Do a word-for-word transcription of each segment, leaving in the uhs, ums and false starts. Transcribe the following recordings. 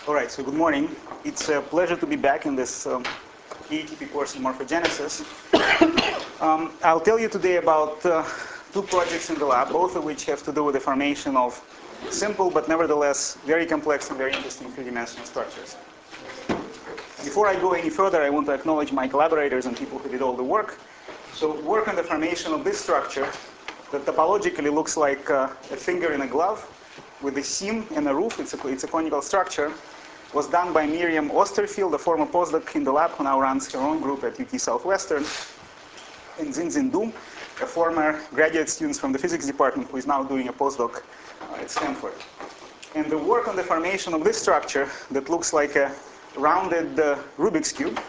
All right, so good morning. It's a pleasure to be back in this um, E A T P course in morphogenesis. Um, I'll tell you today about uh, two projects in the lab, both of which have to do with the formation of simple but nevertheless very complex and very interesting three-dimensional structures. Before I go any further, I want to acknowledge my collaborators and people who did all the work. So work on the formation of this structure that topologically looks like uh, a finger in a glove with a seam and a roof. It's a, it's a conical structure. Was done by Miriam Osterfield, a former postdoc in the lab who now runs her own group at U T Southwestern, and Zinzin Du, a former graduate student from the physics department who is now doing a postdoc uh, at Stanford. And the work on the formation of this structure that looks like a rounded uh, Rubik's Cube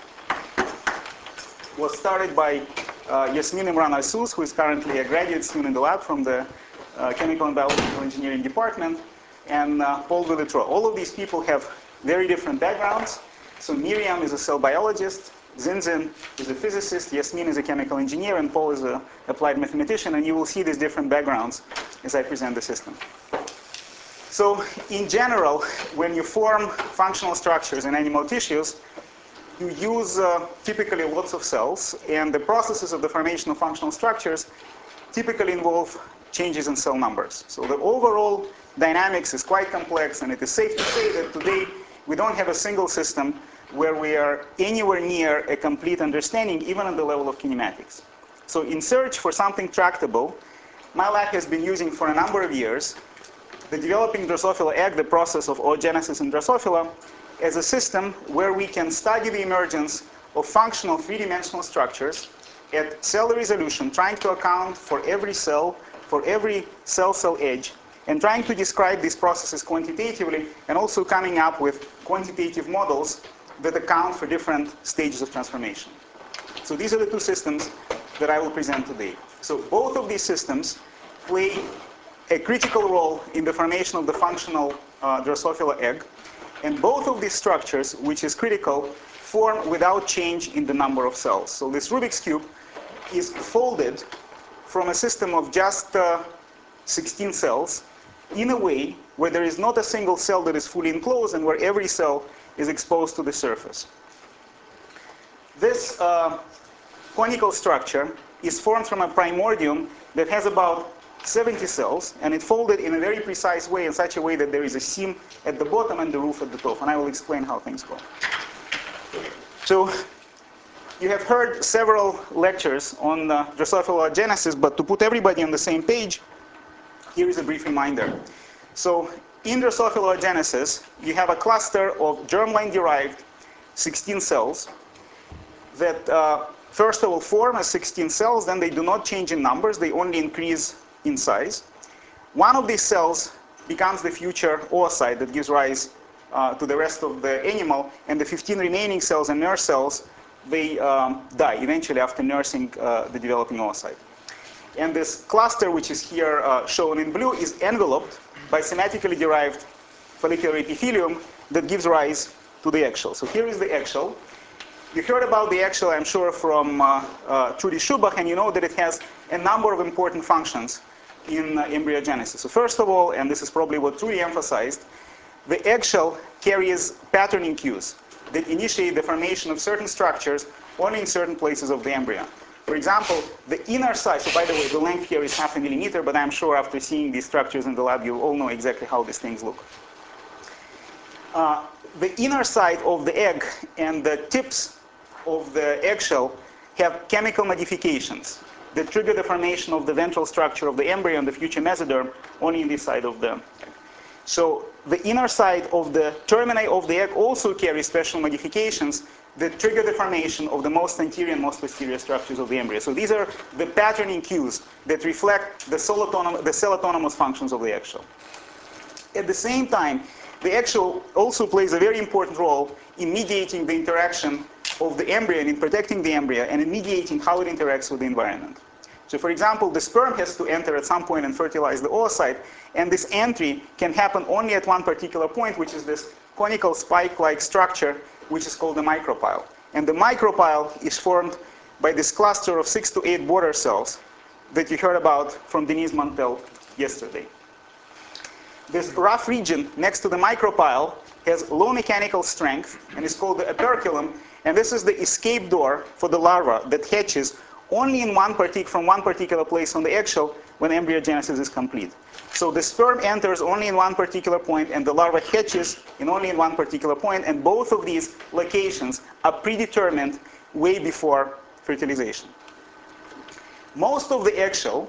was started by uh, Yasmin Imran Al-Sous, who is currently a graduate student in the lab from the uh, Chemical and Biological Engineering department, and uh, Paul Deletroux. All of these people have very different backgrounds. So Miriam is a cell biologist, Zinzin is a physicist, Yasmin is a chemical engineer, and Paul is an applied mathematician, and you will see these different backgrounds as I present the system. So in general, when you form functional structures in animal tissues, you use uh, typically lots of cells, and the processes of the formation of functional structures typically involve changes in cell numbers. So the overall dynamics is quite complex, and it is safe to say that today we don't have a single system where we are anywhere near a complete understanding, even at the level of kinematics. So in search for something tractable, my lab has been using for a number of years the developing Drosophila egg, the process of oogenesis in Drosophila, as a system where we can study the emergence of functional three-dimensional structures at cell resolution, trying to account for every cell, for every cell-cell edge, and trying to describe these processes quantitatively, and also coming up with quantitative models that account for different stages of transformation. So these are the two systems that I will present today. So both of these systems play a critical role in the formation of the functional uh, Drosophila egg, and both of these structures, which is critical, form without change in the number of cells. So this Rubik's Cube is folded from a system of just uh, sixteen cells in a way where there is not a single cell that is fully enclosed and where every cell is exposed to the surface. This uh, conical structure is formed from a primordium that has about seventy cells, and it folded in a very precise way, in such a way that there is a seam at the bottom and the roof at the top, and I will explain how things go. So you have heard several lectures on uh, Drosophila oogenesis, but to put everybody on the same page, here is a brief reminder. So in Drosophila oogenesis, you have a cluster of germline-derived sixteen cells that uh, first of all form as sixteen cells, then they do not change in numbers, they only increase in size. One of these cells becomes the future oocyte that gives rise uh, to the rest of the animal, and the fifteen remaining cells and nurse cells, they um, die eventually after nursing uh, the developing oocyte. And this cluster, which is here uh, shown in blue, is enveloped by symmetrically derived follicular epithelium that gives rise to the eggshell. So here is the eggshell. You heard about the eggshell, I'm sure, from uh, uh, Trudy Schubach, and you know that it has a number of important functions in uh, embryogenesis. So first of all, and this is probably what Trudy emphasized, the eggshell carries patterning cues that initiate the formation of certain structures only in certain places of the embryo. For example, the inner side, so by the way, the length here is half a millimeter, but I'm sure after seeing these structures in the lab, you all know exactly how these things look. Uh, the inner side of the egg and the tips of the eggshell have chemical modifications that trigger the formation of the ventral structure of the embryo and the future mesoderm only in this side of the egg. So the inner side of the termini of the egg also carries special modifications that trigger the formation of the most anterior and most posterior structures of the embryo. So these are the patterning cues that reflect the cell autonomous, the cell autonomous functions of the eggshell. At the same time, the eggshell also plays a very important role in mediating the interaction of the embryo and in protecting the embryo and in mediating how it interacts with the environment. So for example, the sperm has to enter at some point and fertilize the oocyte, and this entry can happen only at one particular point, which is this conical spike-like structure, which is called the micropyle. And the micropyle is formed by this cluster of six to eight border cells that you heard about from Denise Mantel yesterday. this rough region next to the micropyle has low mechanical strength and is called the operculum. And this is the escape door for the larva that hatches only in one partic from one particular place on the eggshell when embryogenesis is complete. So the sperm enters only in one particular point, and the larva hatches in only in one particular point, and both of these locations are predetermined way before fertilization. Most of the eggshell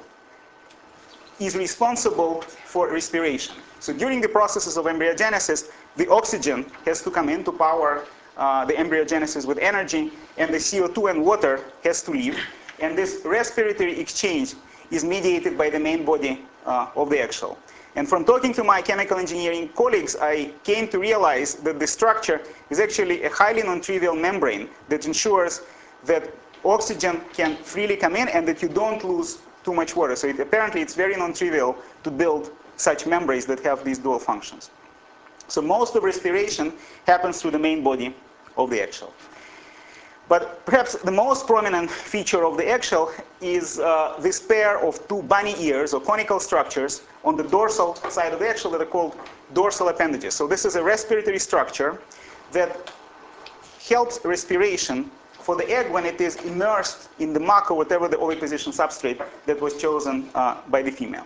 is responsible for respiration. So during the processes of embryogenesis, the oxygen has to come in to power uh, the embryogenesis with energy, and the C O two and water has to leave. And this respiratory exchange is mediated by the main body uh, of the eggshell. And from talking to my chemical engineering colleagues, I came to realize that the structure is actually a highly non-trivial membrane that ensures that oxygen can freely come in and that you don't lose too much water. So it, apparently it's very non-trivial to build such membranes that have these dual functions. So most of respiration happens through the main body of the eggshell. But perhaps the most prominent feature of the eggshell is uh, this pair of two bunny ears or conical structures on the dorsal side of the eggshell that are called dorsal appendages. So this is a respiratory structure that helps respiration for the egg when it is immersed in the muck or whatever the oviposition substrate that was chosen uh, by the female.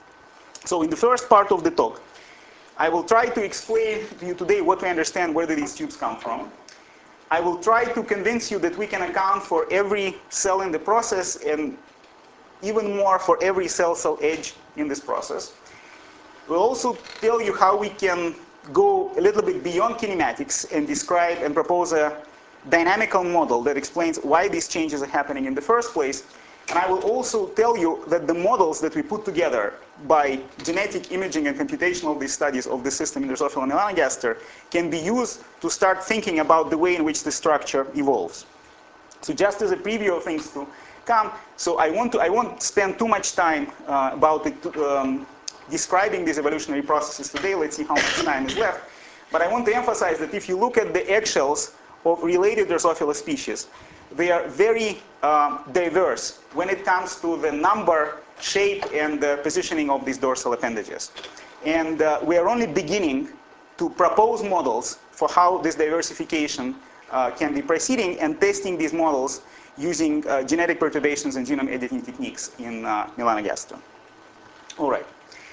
So in the first part of the talk, I will try to explain to you today what we understand, where do these tubes come from. I will try to convince you that we can account for every cell in the process and even more for every cell-cell edge in this process. We'll also tell you how we can go a little bit beyond kinematics and describe and propose a dynamical model that explains why these changes are happening in the first place. And I will also tell you that the models that we put together by genetic imaging and computational of these studies of the system in Drosophila melanogaster can be used to start thinking about the way in which the structure evolves. So just as a preview of things to come, so I, want to, I won't spend too much time uh, about it, um, describing these evolutionary processes today. Let's see how much time is left. But I want to emphasize that if you look at the eggshells of related Drosophila species, they are very uh, diverse when it comes to the number, shape, and the positioning of these dorsal appendages. And uh, we are only beginning to propose models for how this diversification uh, can be proceeding and testing these models using uh, genetic perturbations and genome editing techniques in uh, melanogaster. All right.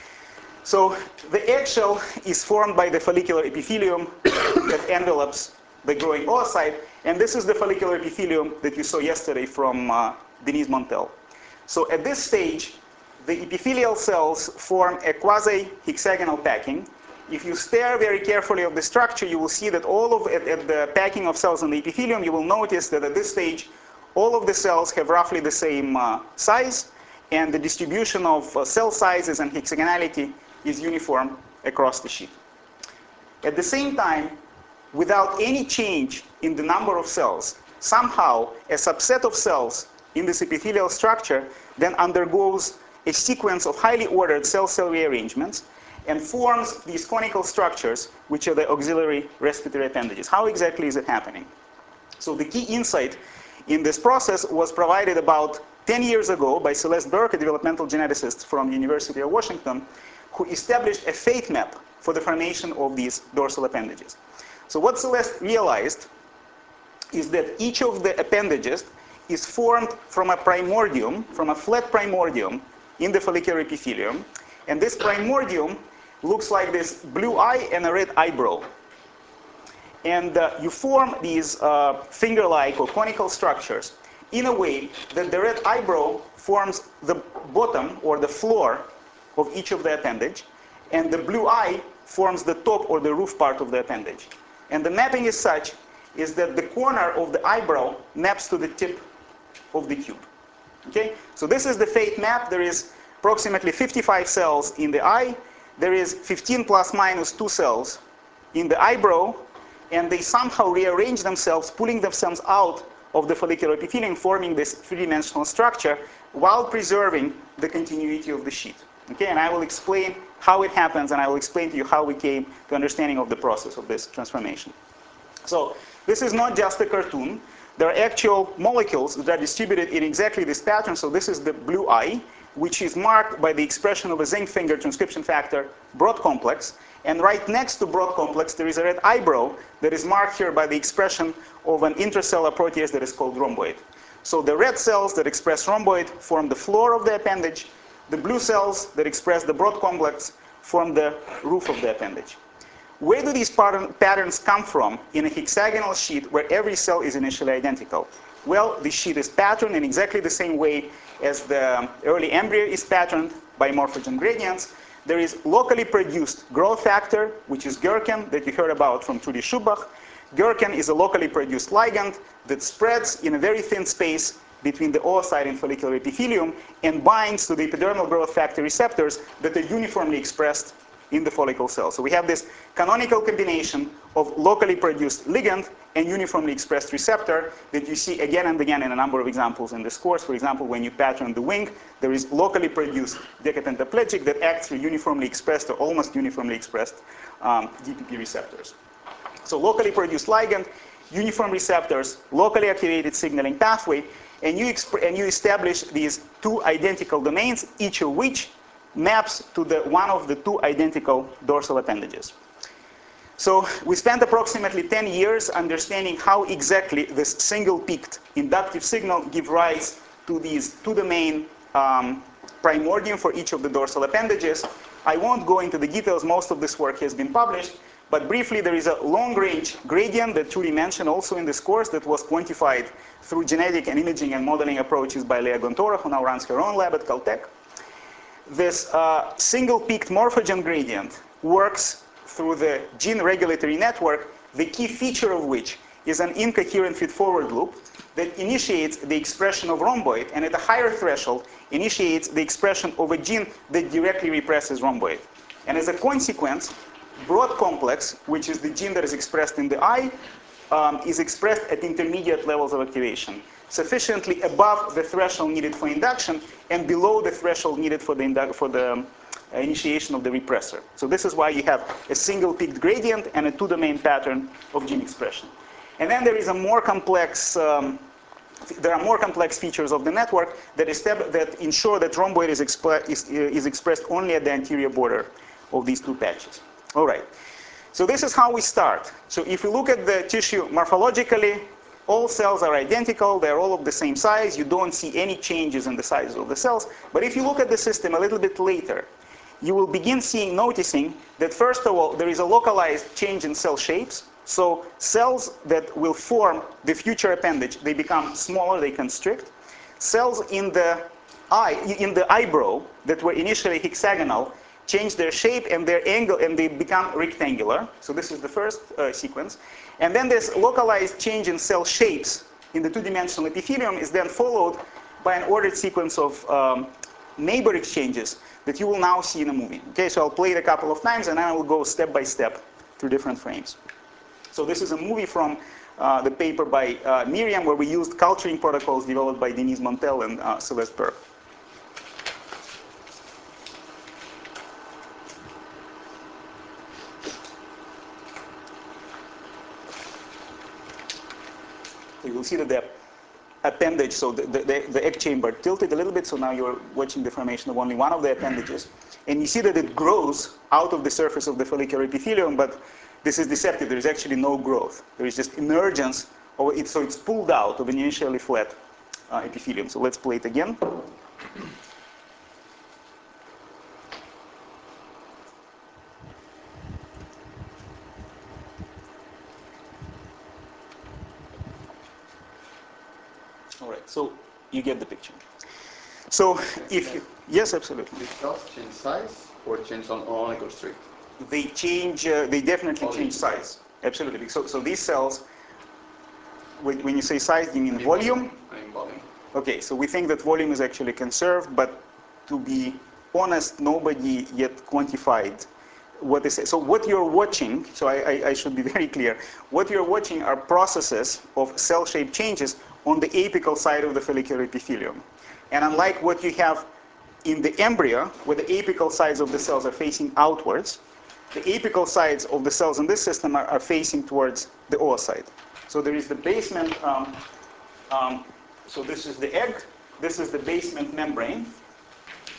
So the eggshell is formed by the follicular epithelium that envelopes the growing oocyte, and this is the follicular epithelium that you saw yesterday from uh, Denise Montel. So at this stage, the epithelial cells form a quasi-hexagonal packing. If you stare very carefully at the structure, you will see that all of at, at the packing of cells in the epithelium, you will notice that at this stage, all of the cells have roughly the same uh, size, and the distribution of uh, cell sizes and hexagonality is uniform across the sheet. At the same time, without any change in the number of cells, somehow a subset of cells in this epithelial structure then undergoes a sequence of highly ordered cell-cell rearrangements and forms these conical structures, which are the auxiliary respiratory appendages. How exactly is it happening? So the key insight in this process was provided about ten years ago by Celeste Burke, a developmental geneticist from the University of Washington, who established a fate map for the formation of these dorsal appendages. So what Celeste realized is that each of the appendages is formed from a primordium, from a flat primordium in the follicular epithelium. And this primordium looks like this blue eye and a red eyebrow. And uh, you form these uh, finger-like or conical structures in a way that the red eyebrow forms the bottom or the floor of each of the appendage, and the blue eye forms the top or the roof part of the appendage. And the mapping is such is that the corner of the eyebrow maps to the tip of the tube. Okay? So this is the fate map. There is approximately fifty-five cells in the eye. There is fifteen plus minus two cells in the eyebrow, and they somehow rearrange themselves, pulling themselves out of the follicular epithelium, forming this three-dimensional structure while preserving the continuity of the sheet. Okay? And I will explain how it happens, and I will explain to you how we came to understanding of the process of this transformation. So this is not just a cartoon. There are actual molecules that are distributed in exactly this pattern. So this is the blue eye. which is marked by the expression of a zinc finger transcription factor broad complex. And right next to broad complex, there is a red eyebrow that is marked here by the expression of an intracellular protease that is called rhomboid. So the red cells that express rhomboid form the floor of the appendage. The blue cells that express the broad complex form the roof of the appendage. Where do these pattern, patterns come from in a hexagonal sheet where every cell is initially identical? Well, this sheet is patterned in exactly the same way as the early embryo is patterned by morphogen gradients. There is locally produced growth factor, which is gherkin, that you heard about from Trudy Schubach. Gherkin is a locally produced ligand that spreads in a very thin space between the oocyte and follicular epithelium and binds to the epidermal growth factor receptors that are uniformly expressed in the follicle cell. So we have this canonical combination of locally produced ligand and uniformly expressed receptor that you see again and again in a number of examples in this course. For example, when you pattern the wing, there is locally produced decapentaplegic that acts through uniformly expressed or almost uniformly expressed um, D P P receptors. So locally produced ligand, uniform receptors, locally activated signaling pathway, and you, and you establish these two identical domains, each of which maps to the one of the two identical dorsal appendages. So we spent approximately ten years understanding how exactly this single-peaked inductive signal gives rise to these two-domain um, primordium for each of the dorsal appendages. I won't go into the details. Most of this work has been published. But briefly, there is a long-range gradient that Trudy mentioned also in this course that was quantified through genetic and imaging and modeling approaches by Leah Gontora, who now runs her own lab at Caltech. This uh, single-peaked morphogen gradient works through the gene regulatory network, the key feature of which is an incoherent feed-forward loop that initiates the expression of rhomboid, and at a higher threshold initiates the expression of a gene that directly represses rhomboid. And as a consequence, broad complex, which is the gene that is expressed in the eye, um, is expressed at intermediate levels of activation, sufficiently above the threshold needed for induction and below the threshold needed for the, for the um, initiation of the repressor. So this is why you have a single peaked gradient and a two-domain pattern of gene expression. And then there is a more complex, um, there are more complex features of the network that, that ensure that rhomboid is, expre is, is expressed only at the anterior border of these two patches. All right. So this is how we start. So if you look at the tissue morphologically, all cells are identical. They're all of the same size. You don't see any changes in the size of the cells. But if you look at the system a little bit later, you will begin seeing, noticing that first of all, there is a localized change in cell shapes. So cells that will form the future appendage, they become smaller, they constrict. Cells in the eye, in the eyebrow that were initially hexagonal, change their shape and their angle, and they become rectangular. So this is the first uh, sequence. And then this localized change in cell shapes in the two-dimensional epithelium is then followed by an ordered sequence of um, neighbor exchanges that you will now see in a movie. Okay, so I'll play it a couple of times and then I will go step by step through different frames. So this is a movie from uh, the paper by uh, Miriam, where we used culturing protocols developed by Denise Montel and uh, Celeste Burke. So you will see that the appendage, so the, the, the egg chamber tilted a little bit, so now you're watching the formation of only one of the appendages. And you see that it grows out of the surface of the follicular epithelium, but this is deceptive. There is actually no growth. There is just emergence of it, so it's pulled out of an initially flat uh, epithelium. So let's play it again. All right, so you get the picture. So if you, yes, absolutely. These cells change size or change on only constrict? They change, uh, they definitely Volume. change size. Absolutely. So, so these cells, when, when you say size, do you mean I mean volume? I mean volume. Okay, so we think that volume is actually conserved, but to be honest, nobody yet quantified what is. So what you're watching, so I, I, I should be very clear, what you're watching are processes of cell shape changes on the apical side of the follicular epithelium. And unlike what you have in the embryo, where the apical sides of the cells are facing outwards, the apical sides of the cells in this system are, are facing towards the oocyte. So there is the basement, um, um, so this is the egg, this is the basement membrane.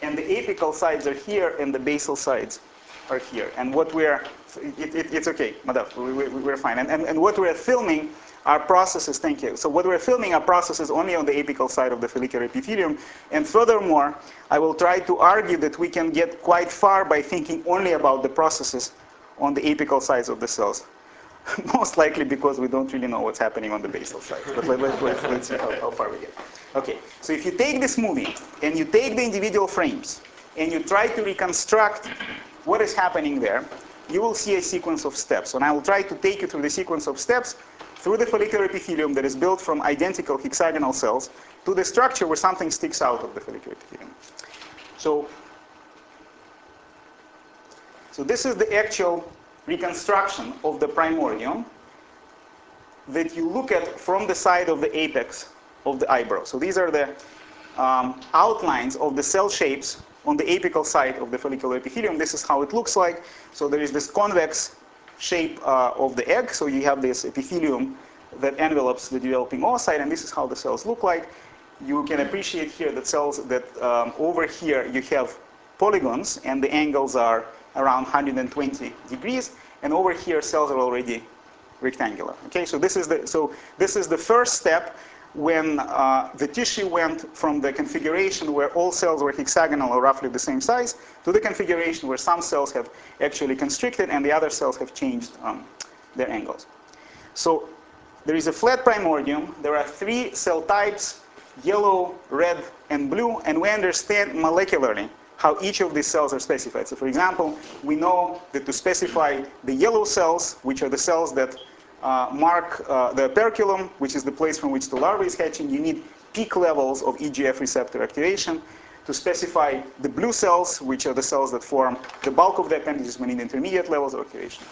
and the apical sides are here, and the basal sides are here. And what we're, it, it, it's okay, Madhav, we, we, we're fine. And, and, and what we're filming are processes, thank you. So what we're filming are processes only on the apical side of the follicular epithelium. And furthermore, I will try to argue that we can get quite far by thinking only about the processes on the apical sides of the cells. Most likely because we don't really know what's happening on the basal sides. But let, let, let's, let's see how, how far we get. Okay, so if you take this movie and you take the individual frames and you try to reconstruct what is happening there, you will see a sequence of steps. And I will try to take you through the sequence of steps through the follicular epithelium that is built from identical hexagonal cells to the structure where something sticks out of the follicular epithelium. So, so this is the actual reconstruction of the primordium that you look at from the side of the apex of the eyebrow. So these are the um, outlines of the cell shapes on the apical side of the follicular epithelium. This is how it looks like. So there is this convex shape uh, of the egg. So you have this epithelium that envelopes the developing oocyte, and this is how the cells look like. You can appreciate here that cells that um, over here you have polygons, and the angles are around one hundred twenty degrees, and over here cells are already rectangular. Okay, so this is the so this is the first step when uh, the tissue went from the configuration where all cells were hexagonal or roughly the same size to the configuration where some cells have actually constricted and the other cells have changed um, their angles. So there is a flat primordium. There are three cell types: yellow, red, and blue, and we understand molecularly how each of these cells are specified. So for example, we know that to specify the yellow cells, which are the cells that uh, mark uh, the operculum, which is the place from which the larva is hatching, you need peak levels of E G F receptor activation. To specify the blue cells, which are the cells that form the bulk of the appendages, we need intermediate levels of activation.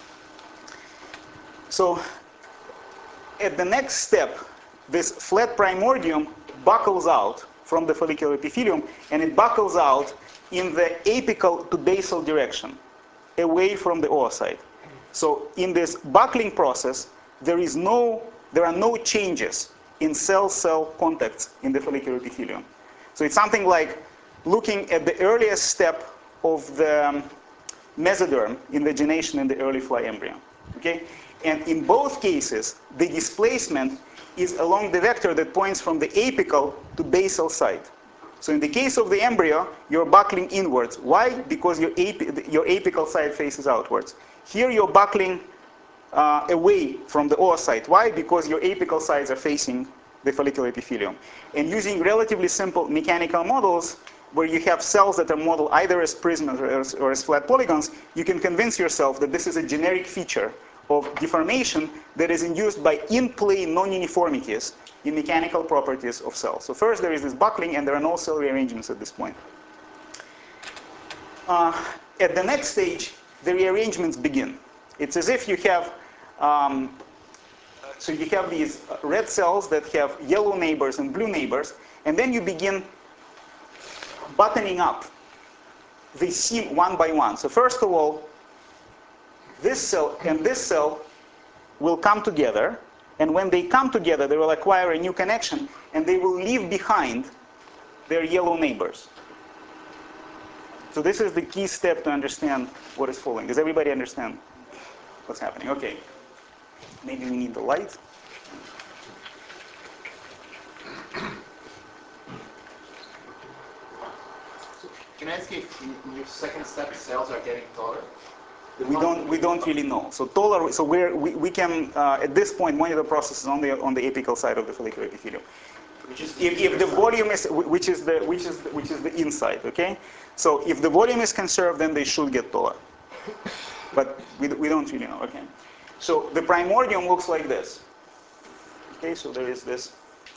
So at the next step, this flat primordium buckles out from the follicular epithelium, and it buckles out in the apical to basal direction, away from the oocyte. So in this buckling process, there is no, there are no changes in cell-cell contacts in the follicular epithelium. So it's something like looking at the earliest step of the um, mesoderm invagination in the early fly embryo. Okay? And in both cases, the displacement is along the vector that points from the apical to basal side. So in the case of the embryo, you're buckling inwards. Why? Because your, api your apical side faces outwards. Here you're buckling uh, away from the oocyte. Why? Because your apical sides are facing the follicular epithelium. And using relatively simple mechanical models, where you have cells that are modeled either as prisms or as, or as flat polygons, you can convince yourself that this is a generic feature of deformation that is induced by in-play non-uniformities in mechanical properties of cells. So first there is this buckling, and there are no cell rearrangements at this point. Uh, at the next stage, the rearrangements begin. It's as if you have, um, so you have these red cells that have yellow neighbors and blue neighbors, and then you begin buttoning up the seam one by one. So first of all, this cell and this cell will come together, and when they come together, they will acquire a new connection, and they will leave behind their yellow neighbors. So this is the key step to understand what is following. Does everybody understand what's happening? Okay. Maybe we need the light. Can I ask you if in in your second step cells are getting taller? We don't, we don't really know. So taller, so we're, we, we can, uh, at this point, monitor processes on the, on the apical side of the follicular epithelium. Which is the If, if the volume is, which is the, which is, the, which is the inside, okay? So if the volume is conserved, then they should get taller. But we, we don't really know, okay? So the primordium looks like this. Okay, so there is this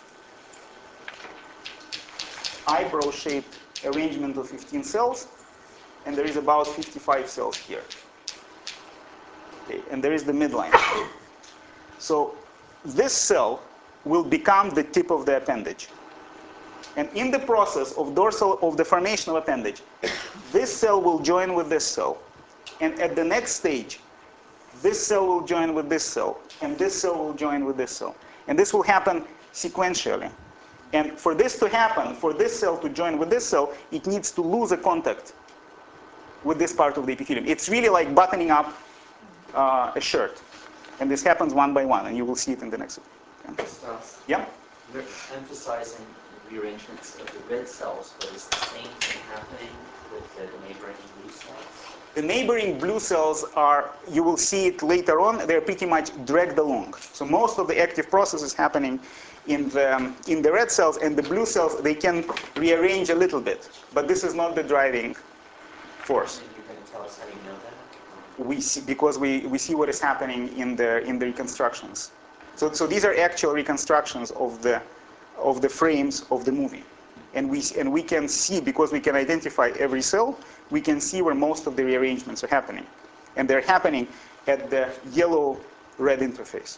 eyebrow-shaped arrangement of fifteen cells, and there is about fifty-five cells here. Okay, and there is the midline. So this cell will become the tip of the appendage. And in the process of dorsal of the formation of appendage, this cell will join with this cell. And at the next stage, this cell will join with this cell, and this cell will join with this cell. And this will happen sequentially. And for this to happen, for this cell to join with this cell, it needs to lose a contact with this part of the epithelium. It's really like buttoning up uh, a shirt. And this happens one by one, and you will see it in the next one. Okay. Stas, Yeah? they're emphasizing rearrangements of the red cells, but is the same thing happening with the neighboring blue cells? The neighboring blue cells are, you will see it later on, they're pretty much dragged along. So most of the active process is happening in the, um, in the red cells, and the blue cells, they can rearrange a little bit. But this is not the driving force. And you're going to tell us how you know that? We see, because we, we see what is happening in the, in the reconstructions. So, so these are actual reconstructions of the, of the frames of the movie. And we, and we can see, because we can identify every cell, we can see where most of the rearrangements are happening. And they're happening at the yellow-red interface.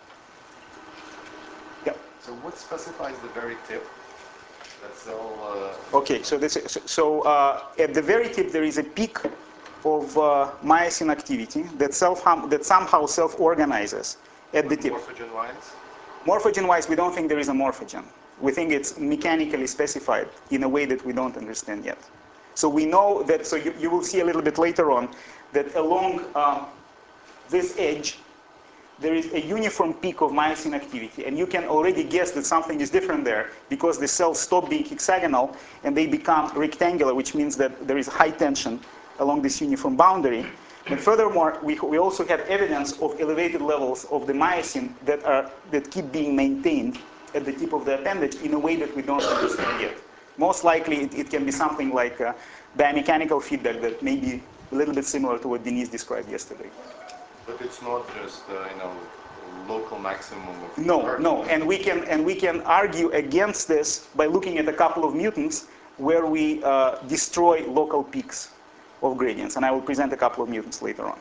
Yeah. So what specifies the very tip? That's all. Uh, Okay, so this is, so uh, at the very tip there is a peak of uh, myosin activity that self that somehow self-organizes at the tip. Morphogen-wise? Morphogen-wise, we don't think there is a morphogen. We think it's mechanically specified in a way that we don't understand yet. So we know that, so you, you will see a little bit later on, that along um, this edge, there is a uniform peak of myosin activity. And you can already guess that something is different there because the cells stop being hexagonal and they become rectangular, which means that there is high tension along this uniform boundary. And furthermore, we, we also have evidence of elevated levels of the myosin that, are, that keep being maintained at the tip of the appendage in a way that we don't understand yet. Most likely, it, it can be something like uh, biomechanical feedback that may be a little bit similar to what Denise described yesterday. But it's not just, uh, you know, local maximum of... No, no, and we can and we can argue against this by looking at a couple of mutants where we uh, destroy local peaks of gradients, and I will present a couple of mutants later on.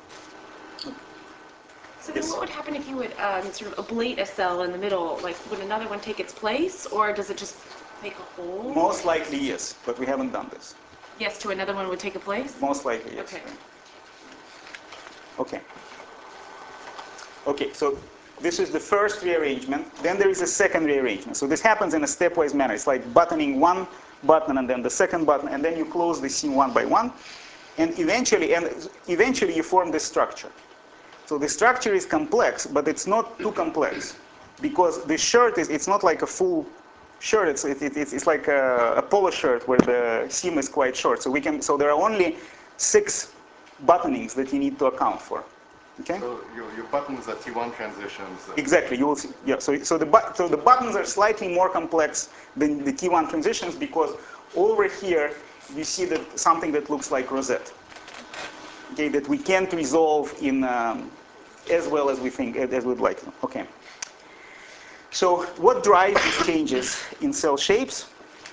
So then what would happen if you would um, sort of ablate a cell in the middle? Like, would another one take its place, or does it just make a hole? Most likely, yes, but we haven't done this. Yes, to another one would take a place? Most likely, yes. Okay. Okay. Okay, so this is the first rearrangement. Then there is a second rearrangement. So this happens in a stepwise manner. It's like buttoning one button and then the second button, and then you close the seam one by one. And eventually, and eventually you form this structure. So the structure is complex, but it's not too complex because the shirt is, it's not like a full shirt. It's, it, it, it's like a, a polo shirt where the seam is quite short. So we can, so there are only six buttonings that you need to account for. Okay? So your, your buttons are T one transitions. Exactly, you will see. Yeah, so, so, the, but, so the buttons are slightly more complex than the T one transitions because over here you see that something that looks like rosette. Okay, that we can't resolve in um, as well as we think, as we'd like to. Okay. So what drives these changes in cell shapes?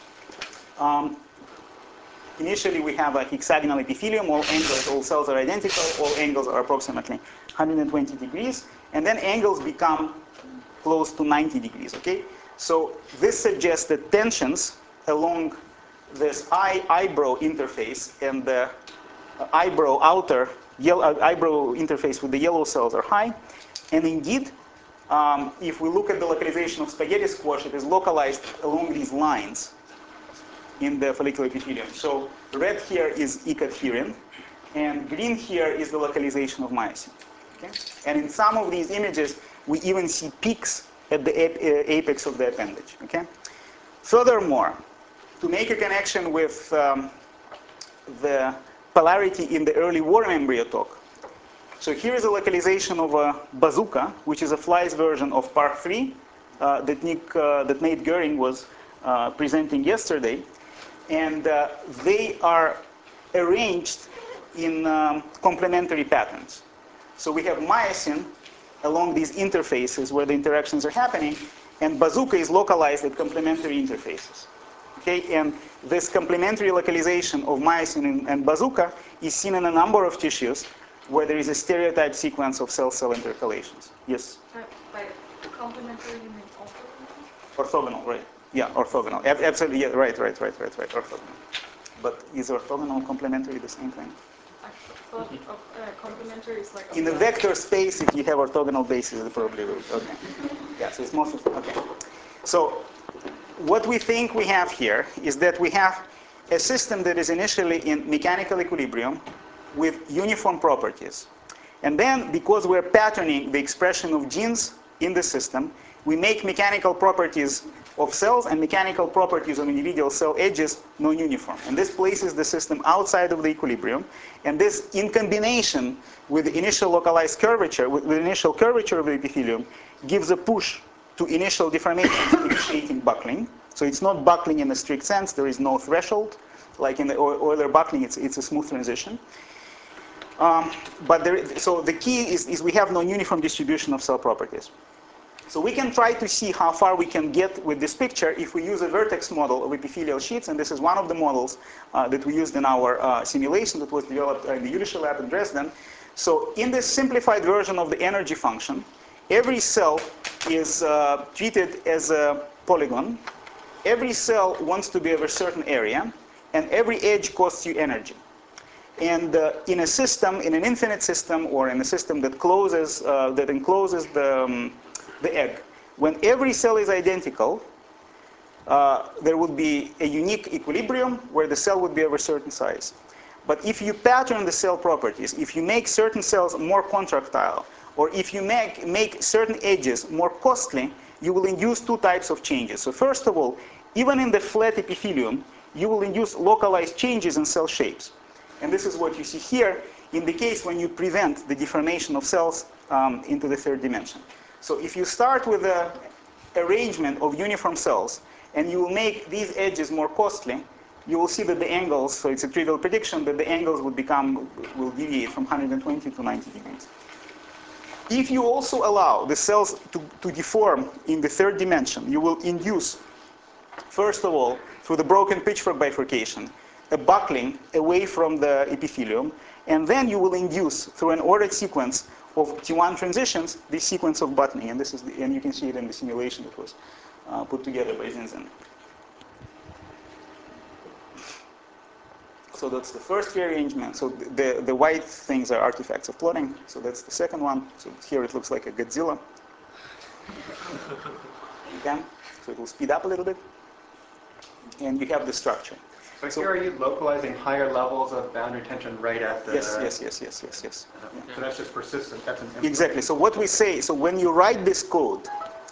Um, initially, we have a hexagonal epithelium. All angles, all cells are identical. All angles are approximately one hundred twenty degrees, and then angles become close to ninety degrees. Okay. So this suggests that tensions along this eye eyebrow interface and the eyebrow outer yellow, eyebrow interface with the yellow cells are high, and indeed, um, if we look at the localization of spaghetti squash, it is localized along these lines in the follicular epithelium. So red here is ecadherin, and green here is the localization of myosin. Okay? And in some of these images, we even see peaks at the ap apex of the appendage. Okay? Furthermore, to make a connection with um, the polarity in the early worm embryo talk. So here is a localization of a bazooka, which is a fly's version of Park three uh, that, Nick, uh, that Nate Goering was uh, presenting yesterday. And uh, they are arranged in um, complementary patterns. So we have myosin along these interfaces where the interactions are happening, and bazooka is localized at complementary interfaces. Okay, and this complementary localization of myosin and, and bazooka is seen in a number of tissues where there is a stereotyped sequence of cell-cell intercalations. Yes? Uh, by complementary, you mean orthogonal? Orthogonal, right. Yeah, orthogonal. Ab absolutely, yeah, right, right, right, right, right, orthogonal. But is orthogonal and complementary the same thing? I thought of uh, complementary is like... In a vector space, if you have orthogonal bases, it probably will. Okay. Yeah, so it's mostly, okay. So, what we think we have here is that we have a system that is initially in mechanical equilibrium with uniform properties. And then, because we're patterning the expression of genes in the system, we make mechanical properties of cells and mechanical properties of individual cell edges non-uniform. And this places the system outside of the equilibrium. And this, in combination with the initial localized curvature, with the initial curvature of the epithelium, gives a push to initial deformations initiating buckling. So it's not buckling in a strict sense. There is no threshold. Like in the Euler buckling, it's, it's a smooth transition. Um, but there, so the key is, is we have non-uniform distribution of cell properties. So we can try to see how far we can get with this picture if we use a vertex model of epithelial sheets, and this is one of the models uh, that we used in our uh, simulation that was developed in the Jüdische lab in Dresden. So in this simplified version of the energy function, every cell is uh, treated as a polygon. Every cell wants to be over a certain area, and every edge costs you energy. And uh, in a system, in an infinite system, or in a system that closes, uh, that encloses the, um, the egg, when every cell is identical, uh, there would be a unique equilibrium where the cell would be of a certain size. But if you pattern the cell properties, if you make certain cells more contractile, or if you make, make certain edges more costly, you will induce two types of changes. So first of all, even in the flat epithelium, you will induce localized changes in cell shapes. And this is what you see here in the case when you prevent the deformation of cells um, into the third dimension. So if you start with an arrangement of uniform cells and you will make these edges more costly, you will see that the angles, so it's a trivial prediction, that the angles would become, will deviate from one hundred twenty to ninety degrees. If you also allow the cells to, to deform in the third dimension, you will induce, first of all, through the broken pitchfork bifurcation, a buckling away from the epithelium, and then you will induce, through an ordered sequence of T one transitions, this sequence of buttoning. And this is, the, and you can see it in the simulation that was uh, put together by Zinzin. So that's the first rearrangement. So the, the white things are artifacts of plotting. So that's the second one. So here it looks like a Godzilla. Again, so it will speed up a little bit. And you have the structure. So, so here are you localizing higher levels of boundary tension right at the... Yes, yes, yes, yes, yes, yes. Uh, yeah. So that's just persistent. That's an input. Exactly. So what we say, so when you write this code,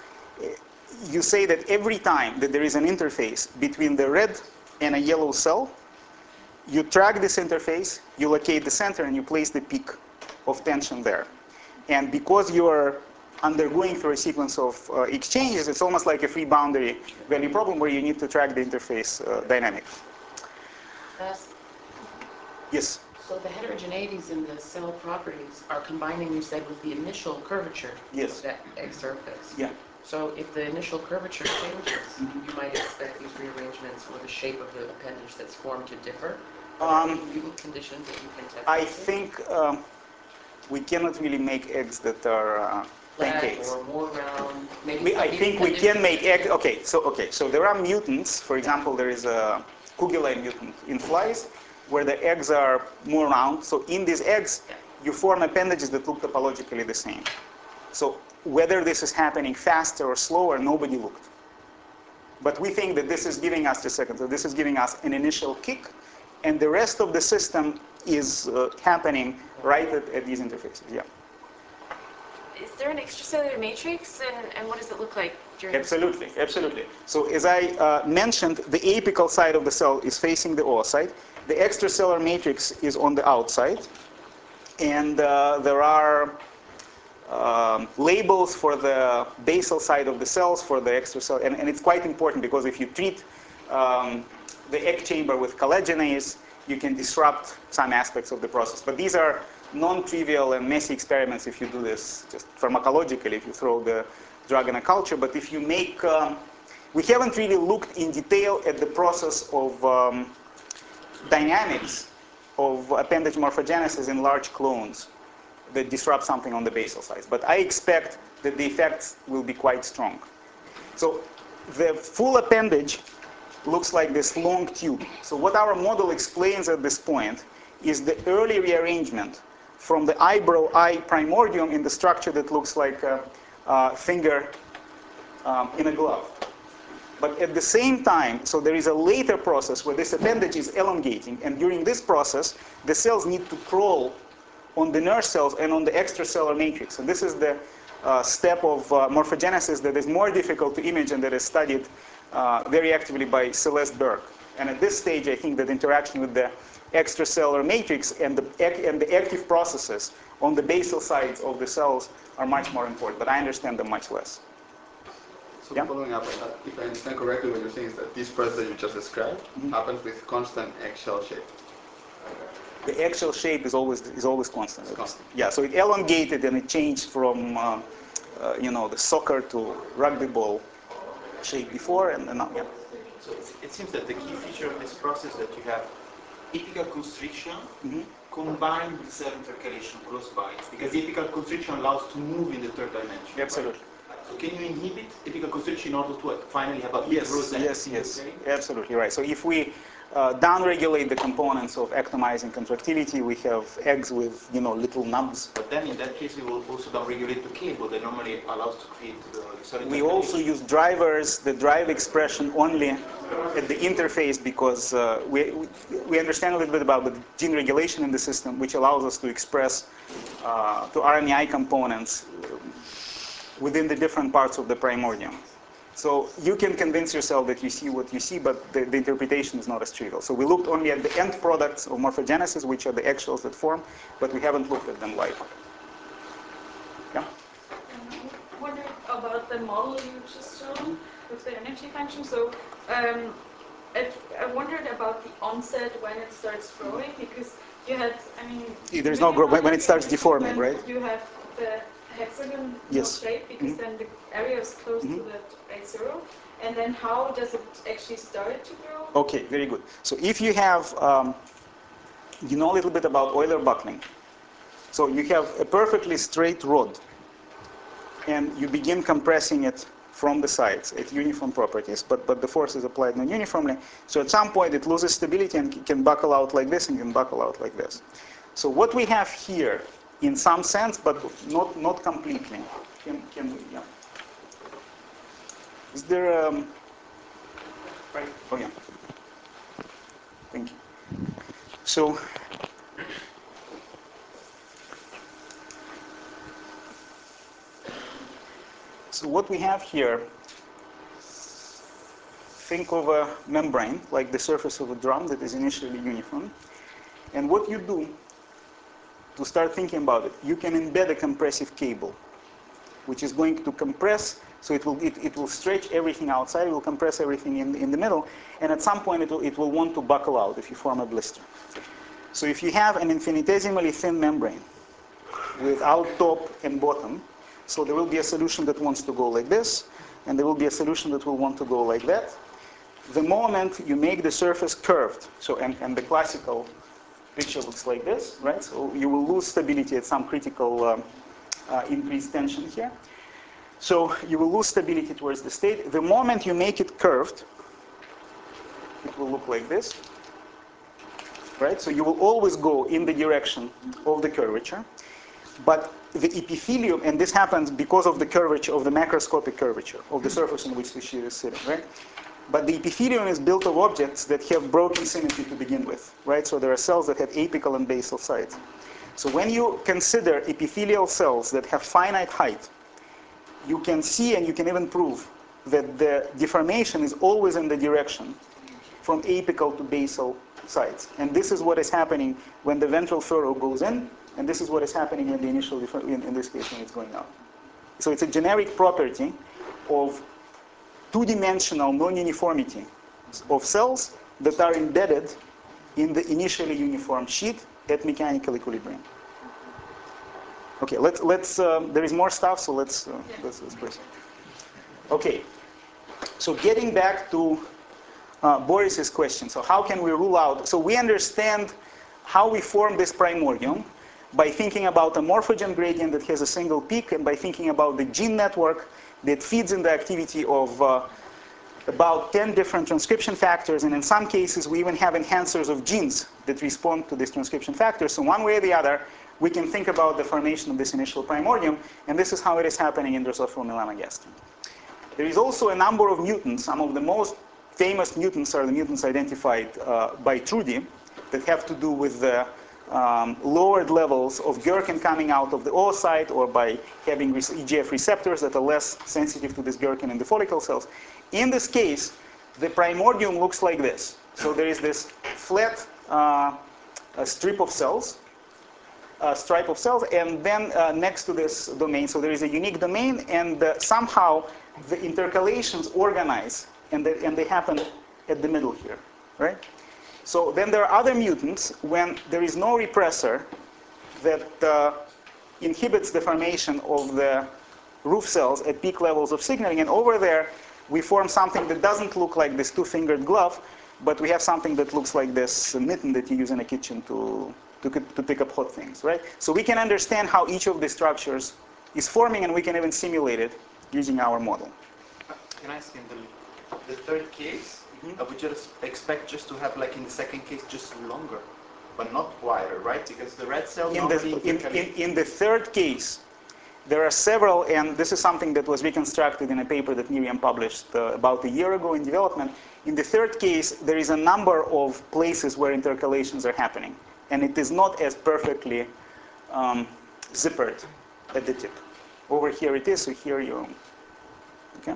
you say that every time that there is an interface between the red and a yellow cell, you track this interface, you locate the center, and you place the peak of tension there. And because you are undergoing through a sequence of uh, exchanges, it's almost like a free boundary value problem where you need to track the interface uh, dynamics. Yes. Yes? So the heterogeneities in the cell properties are combining, you said, with the initial curvature Yes. of that egg surface. Yeah. So if the initial curvature changes, mm-hmm. you might expect these rearrangements or the shape of the appendage that's formed to differ? Are there any mutant conditions that you can test? I think um, we cannot really make eggs that are uh, pancakes. Or more round. Maybe We, I think we can make eggs. Okay, so okay, so there are mutants. For example, there is a Kugelei mutant in flies, where the eggs are more round. So in these eggs, you form appendages that look topologically the same. So whether this is happening faster or slower, nobody looked. But we think that this is giving us, just a second, so this is giving us an initial kick, and the rest of the system is uh, happening right at, at these interfaces. Yeah. Is there an extracellular matrix, and, and what does it look like during Absolutely, absolutely. So as I uh, mentioned, the apical side of the cell is facing the oocyte. The extracellular matrix is on the outside. And uh, there are um, labels for the basal side of the cells, for the extracellular. And, and it's quite important because if you treat um, the egg chamber with collagenase, you can disrupt some aspects of the process. But these are non-trivial and messy experiments if you do this just pharmacologically, if you throw the drug in a culture. But if you make, um, we haven't really looked in detail at the process of um, dynamics of appendage morphogenesis in large clones that disrupt something on the basal side. But I expect that the effects will be quite strong. So the full appendage looks like this long tube. So what our model explains at this point is the early rearrangement from the eyebrow eye primordium in the structure that looks like a, a finger um, in a glove. But at the same time, so there is a later process where this appendage is elongating, and during this process, the cells need to crawl on the nerve cells and on the extracellular matrix. And this is the uh, step of uh, morphogenesis that is more difficult to image and that is studied uh, very actively by Celeste Berg. And at this stage, I think that interaction with the extracellular matrix and the, and the active processes on the basal sides of the cells are much more important, but I understand them much less. So Yeah? following up on that, if I understand correctly, what you're saying is that this process that you just described Mm-hmm. happens with constant eggshell shape. The eggshell shape is always is always constant. It's constant. Yeah, so it elongated and it changed from uh, uh, you know the soccer to rugby ball shape before and, and now. Yeah. So it, it seems that the key feature of this process is that you have apical constriction Mm-hmm. combined with cell intercalation close by, because apical constriction allows to move in the third dimension. Absolutely. Right? So can you inhibit apical constriction in order to finally have a big Yes, rosette yes, in yes. the brain? Absolutely right. So if we uh, downregulate the components of ectomizing contractility, we have eggs with you know little nubs. But then in that case, we will also downregulate the cable that normally allows to create the cell We also intercalation. use drivers, the drive expression only at the interface because uh, we, we, we understand a little bit about the gene regulation in the system, which allows us to express uh, to R N A I components within the different parts of the primordium. So you can convince yourself that you see what you see, but the, the interpretation is not as trivial. So we looked only at the end products of morphogenesis, which are the eggshells that form, but we haven't looked at them live. Yeah? I wondered about the model you just showed with the energy function. So um, it, I wondered about the onset when it starts growing, because you had, I mean, There's no growth when it starts when deforming, right? You have the hexagon Yes. shape, because Mhm. then the area is close Mhm. to the A zero. And then how does it actually start to grow? Okay, very good. So if you have, um, you know a little bit about Euler buckling. So you have a perfectly straight rod, and you begin compressing it from the sides at uniform properties, but, but the force is applied non-uniformly. So at some point it loses stability and can buckle out like this and can buckle out like this. So what we have here, in some sense, but not, not completely, can, can we, yeah. Is there, um, right, oh yeah. Thank you. So, so what we have here, think of a membrane, like the surface of a drum that is initially uniform. And what you do, to start thinking about it, you can embed a compressive cable, which is going to compress, so it will, it, it will stretch everything outside, it will compress everything in, in the middle, and at some point it will, it will want to buckle out if you form a blister. So if you have an infinitesimally thin membrane without top and bottom, so there will be a solution that wants to go like this, and there will be a solution that will want to go like that. The moment you make the surface curved, so and, and the classical picture looks like this, right? So you will lose stability at some critical um, uh, increased tension here. So you will lose stability towards the state. The moment you make it curved, it will look like this, right? So you will always go in the direction of the curvature. But the epithelium, and this happens because of the curvature, of the macroscopic curvature of the surface on which the shear is sitting, right? But the epithelium is built of objects that have broken symmetry to begin with, right? So there are cells that have apical and basal sides. So when you consider epithelial cells that have finite height, you can see and you can even prove that the deformation is always in the direction from apical to basal sides. And this is what is happening when the ventral furrow goes in, and this is what is happening when the initial, in, in this case, when it's going out. So it's a generic property of two-dimensional non-uniformity of cells that are embedded in the initially uniform sheet at mechanical equilibrium. Okay, let's, let's um, there is more stuff, so let's, uh, let's, let's proceed. Okay, so getting back to uh, Boris's question, so how can we rule out, so we understand how we form this primordium by thinking about a morphogen gradient that has a single peak, and by thinking about the gene network that feeds in the activity of uh, about ten different transcription factors, and in some cases we even have enhancers of genes that respond to these transcription factors. So one way or the other, we can think about the formation of this initial primordium, and this is how it is happening in Drosophila melanogaster. There is also a number of mutants. Some of the most famous mutants are the mutants identified uh, by Trudy that have to do with the um, lowered levels of gherkin coming out of the oocyte, or by having E G F receptors that are less sensitive to this gherkin in the follicle cells. In this case, the primordium looks like this. So there is this flat uh, a strip of cells, a stripe of cells, and then uh, next to this domain, so there is a unique domain, and uh, somehow the intercalations organize, and they, and they happen at the middle here, right? So then there are other mutants when there is no repressor that uh, inhibits the formation of the roof cells at peak levels of signaling, and over there we form something that doesn't look like this two-fingered glove, but we have something that looks like this mitten that you use in a kitchen to, to, to pick up hot things, right? So we can understand how each of these structures is forming, and we can even simulate it using our model. Can I ask in the, the third case, mm-hmm. I would just expect just to have, like in the second case, just longer, but not wider, right? Because the red cells in the, in, in, in the third case, there are several, and this is something that was reconstructed in a paper that Miriam published uh, about a year ago in development. In the third case, there is a number of places where intercalations are happening, and it is not as perfectly um, zippered at the tip. Over here it is, so here you, okay?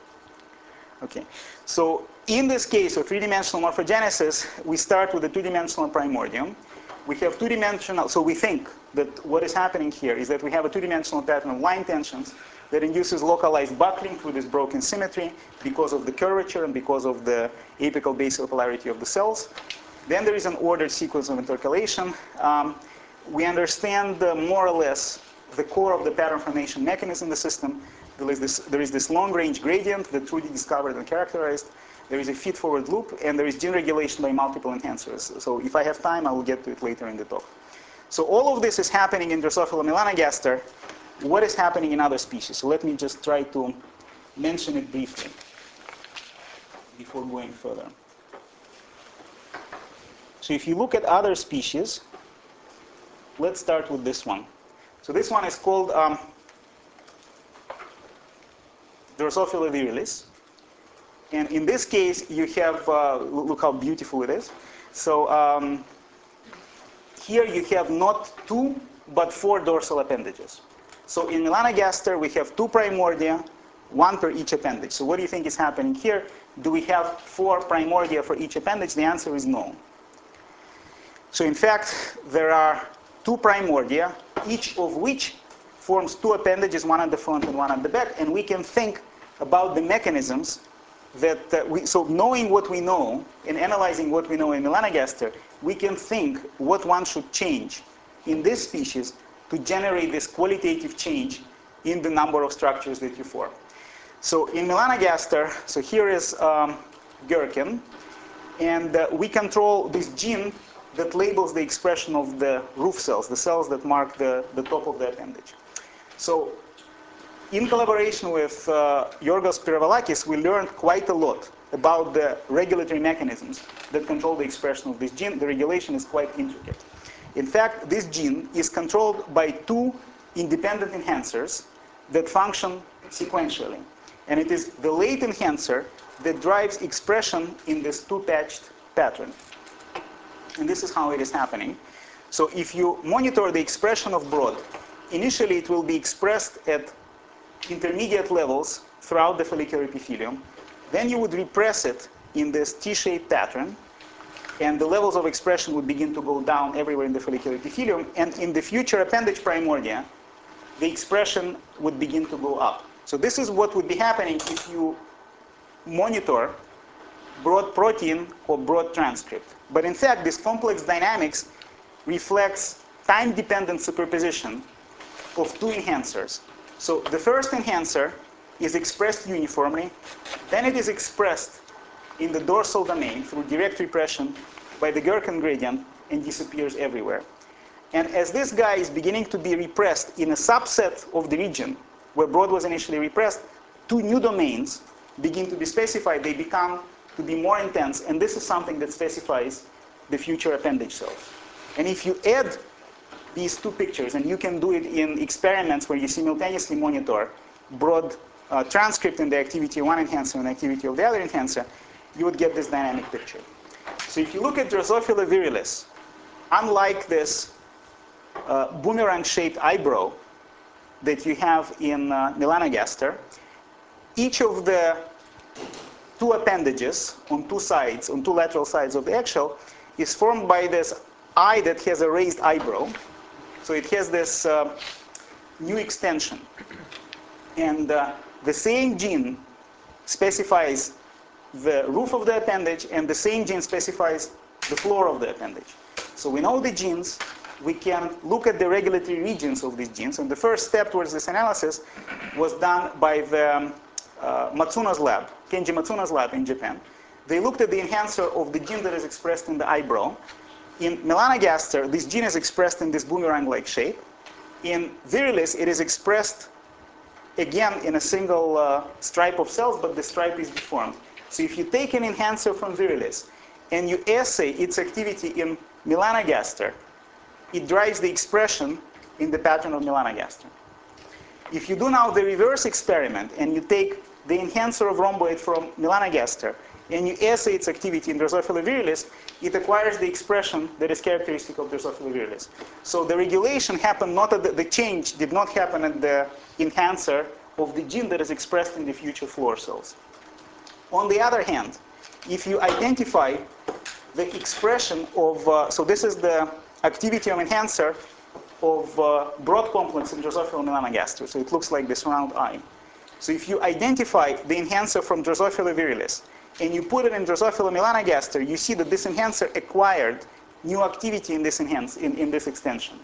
Okay, so in this case of three-dimensional morphogenesis, we start with a two-dimensional primordium. We have two-dimensional, so we think that what is happening here is that we have a two-dimensional pattern of line tensions that induces localized buckling through this broken symmetry because of the curvature and because of the apical basal polarity of the cells. Then there is an ordered sequence of intercalation. Um, we understand uh, more or less the core of the pattern formation mechanism in the system. There is this, there is this long-range gradient that Trudy discovered and characterized. There is a feed-forward loop, and there is gene regulation by multiple enhancers. So if I have time, I will get to it later in the talk. So all of this is happening in Drosophila melanogaster. What is happening in other species? So let me just try to mention it briefly before going further. So if you look at other species, let's start with this one. So this one is called um, Drosophila virilis. And in this case, you have, uh, look how beautiful it is. So um, here you have not two, but four dorsal appendages. So in melanogaster, we have two primordia, one per each appendage. So what do you think is happening here? Do we have four primordia for each appendage? The answer is no. So in fact, there are two primordia, each of which forms two appendages, one at the front and one at the back, and we can think about the mechanisms that uh, we, so knowing what we know and analyzing what we know in melanogaster, we can think what one should change in this species to generate this qualitative change in the number of structures that you form. So in melanogaster, so here is um, gherkin, and uh, we control this gene that labels the expression of the roof cells, the cells that mark the, the top of the appendage. So in collaboration with uh, Yorgos Pirovalakis, we learned quite a lot about the regulatory mechanisms that control the expression of this gene. The regulation is quite intricate. In fact, this gene is controlled by two independent enhancers that function sequentially. And it is the late enhancer that drives expression in this two-patched pattern. And this is how it is happening. So if you monitor the expression of broad, initially it will be expressed at intermediate levels throughout the follicular epithelium. Then you would repress it in this T-shaped pattern, and the levels of expression would begin to go down everywhere in the follicular epithelium. And in the future appendage primordia, the expression would begin to go up. So this is what would be happening if you monitor broad protein or broad transcript. But in fact, this complex dynamics reflects time-dependent superposition of two enhancers. So the first enhancer is expressed uniformly, then it is expressed in the dorsal domain through direct repression by the Gherkin gradient and disappears everywhere. And as this guy is beginning to be repressed in a subset of the region where broad was initially repressed, two new domains begin to be specified. They become to be more intense, and this is something that specifies the future appendage cells. And if you add these two pictures, and you can do it in experiments where you simultaneously monitor broad uh, transcript in the activity of one enhancer and activity of the other enhancer, you would get this dynamic picture. So if you look at Drosophila virilis, unlike this uh, boomerang-shaped eyebrow that you have in uh, melanogaster, each of the two appendages on two sides, on two lateral sides of the eggshell, is formed by this eye that has a raised eyebrow. So it has this uh, new extension. And uh, the same gene specifies the roof of the appendage, and the same gene specifies the floor of the appendage. So we know the genes. We can look at the regulatory regions of these genes. And the first step towards this analysis was done by the um, uh, Matsuno's lab, Kenji Matsuno's lab in Japan. They looked at the enhancer of the gene that is expressed in the eyebrow. In melanogaster, this gene is expressed in this boomerang-like shape. In virilis, it is expressed again in a single uh, stripe of cells, but the stripe is deformed. So if you take an enhancer from virilis and you assay its activity in melanogaster, it drives the expression in the pattern of melanogaster. If you do now the reverse experiment and you take the enhancer of rhomboid from melanogaster and you assay its activity in Drosophila virilis, it acquires the expression that is characteristic of Drosophila virilis. So the regulation happened not at the, the change did not happen at the enhancer of the gene that is expressed in the future floor cells. On the other hand, if you identify the expression of, uh, so this is the activity of enhancer of uh, broad complex in Drosophila melanogaster. So it looks like this round eye. So if you identify the enhancer from Drosophila virilis and you put it in Drosophila melanogaster, you see that this enhancer acquired new activity in this enhance, in, in this extension.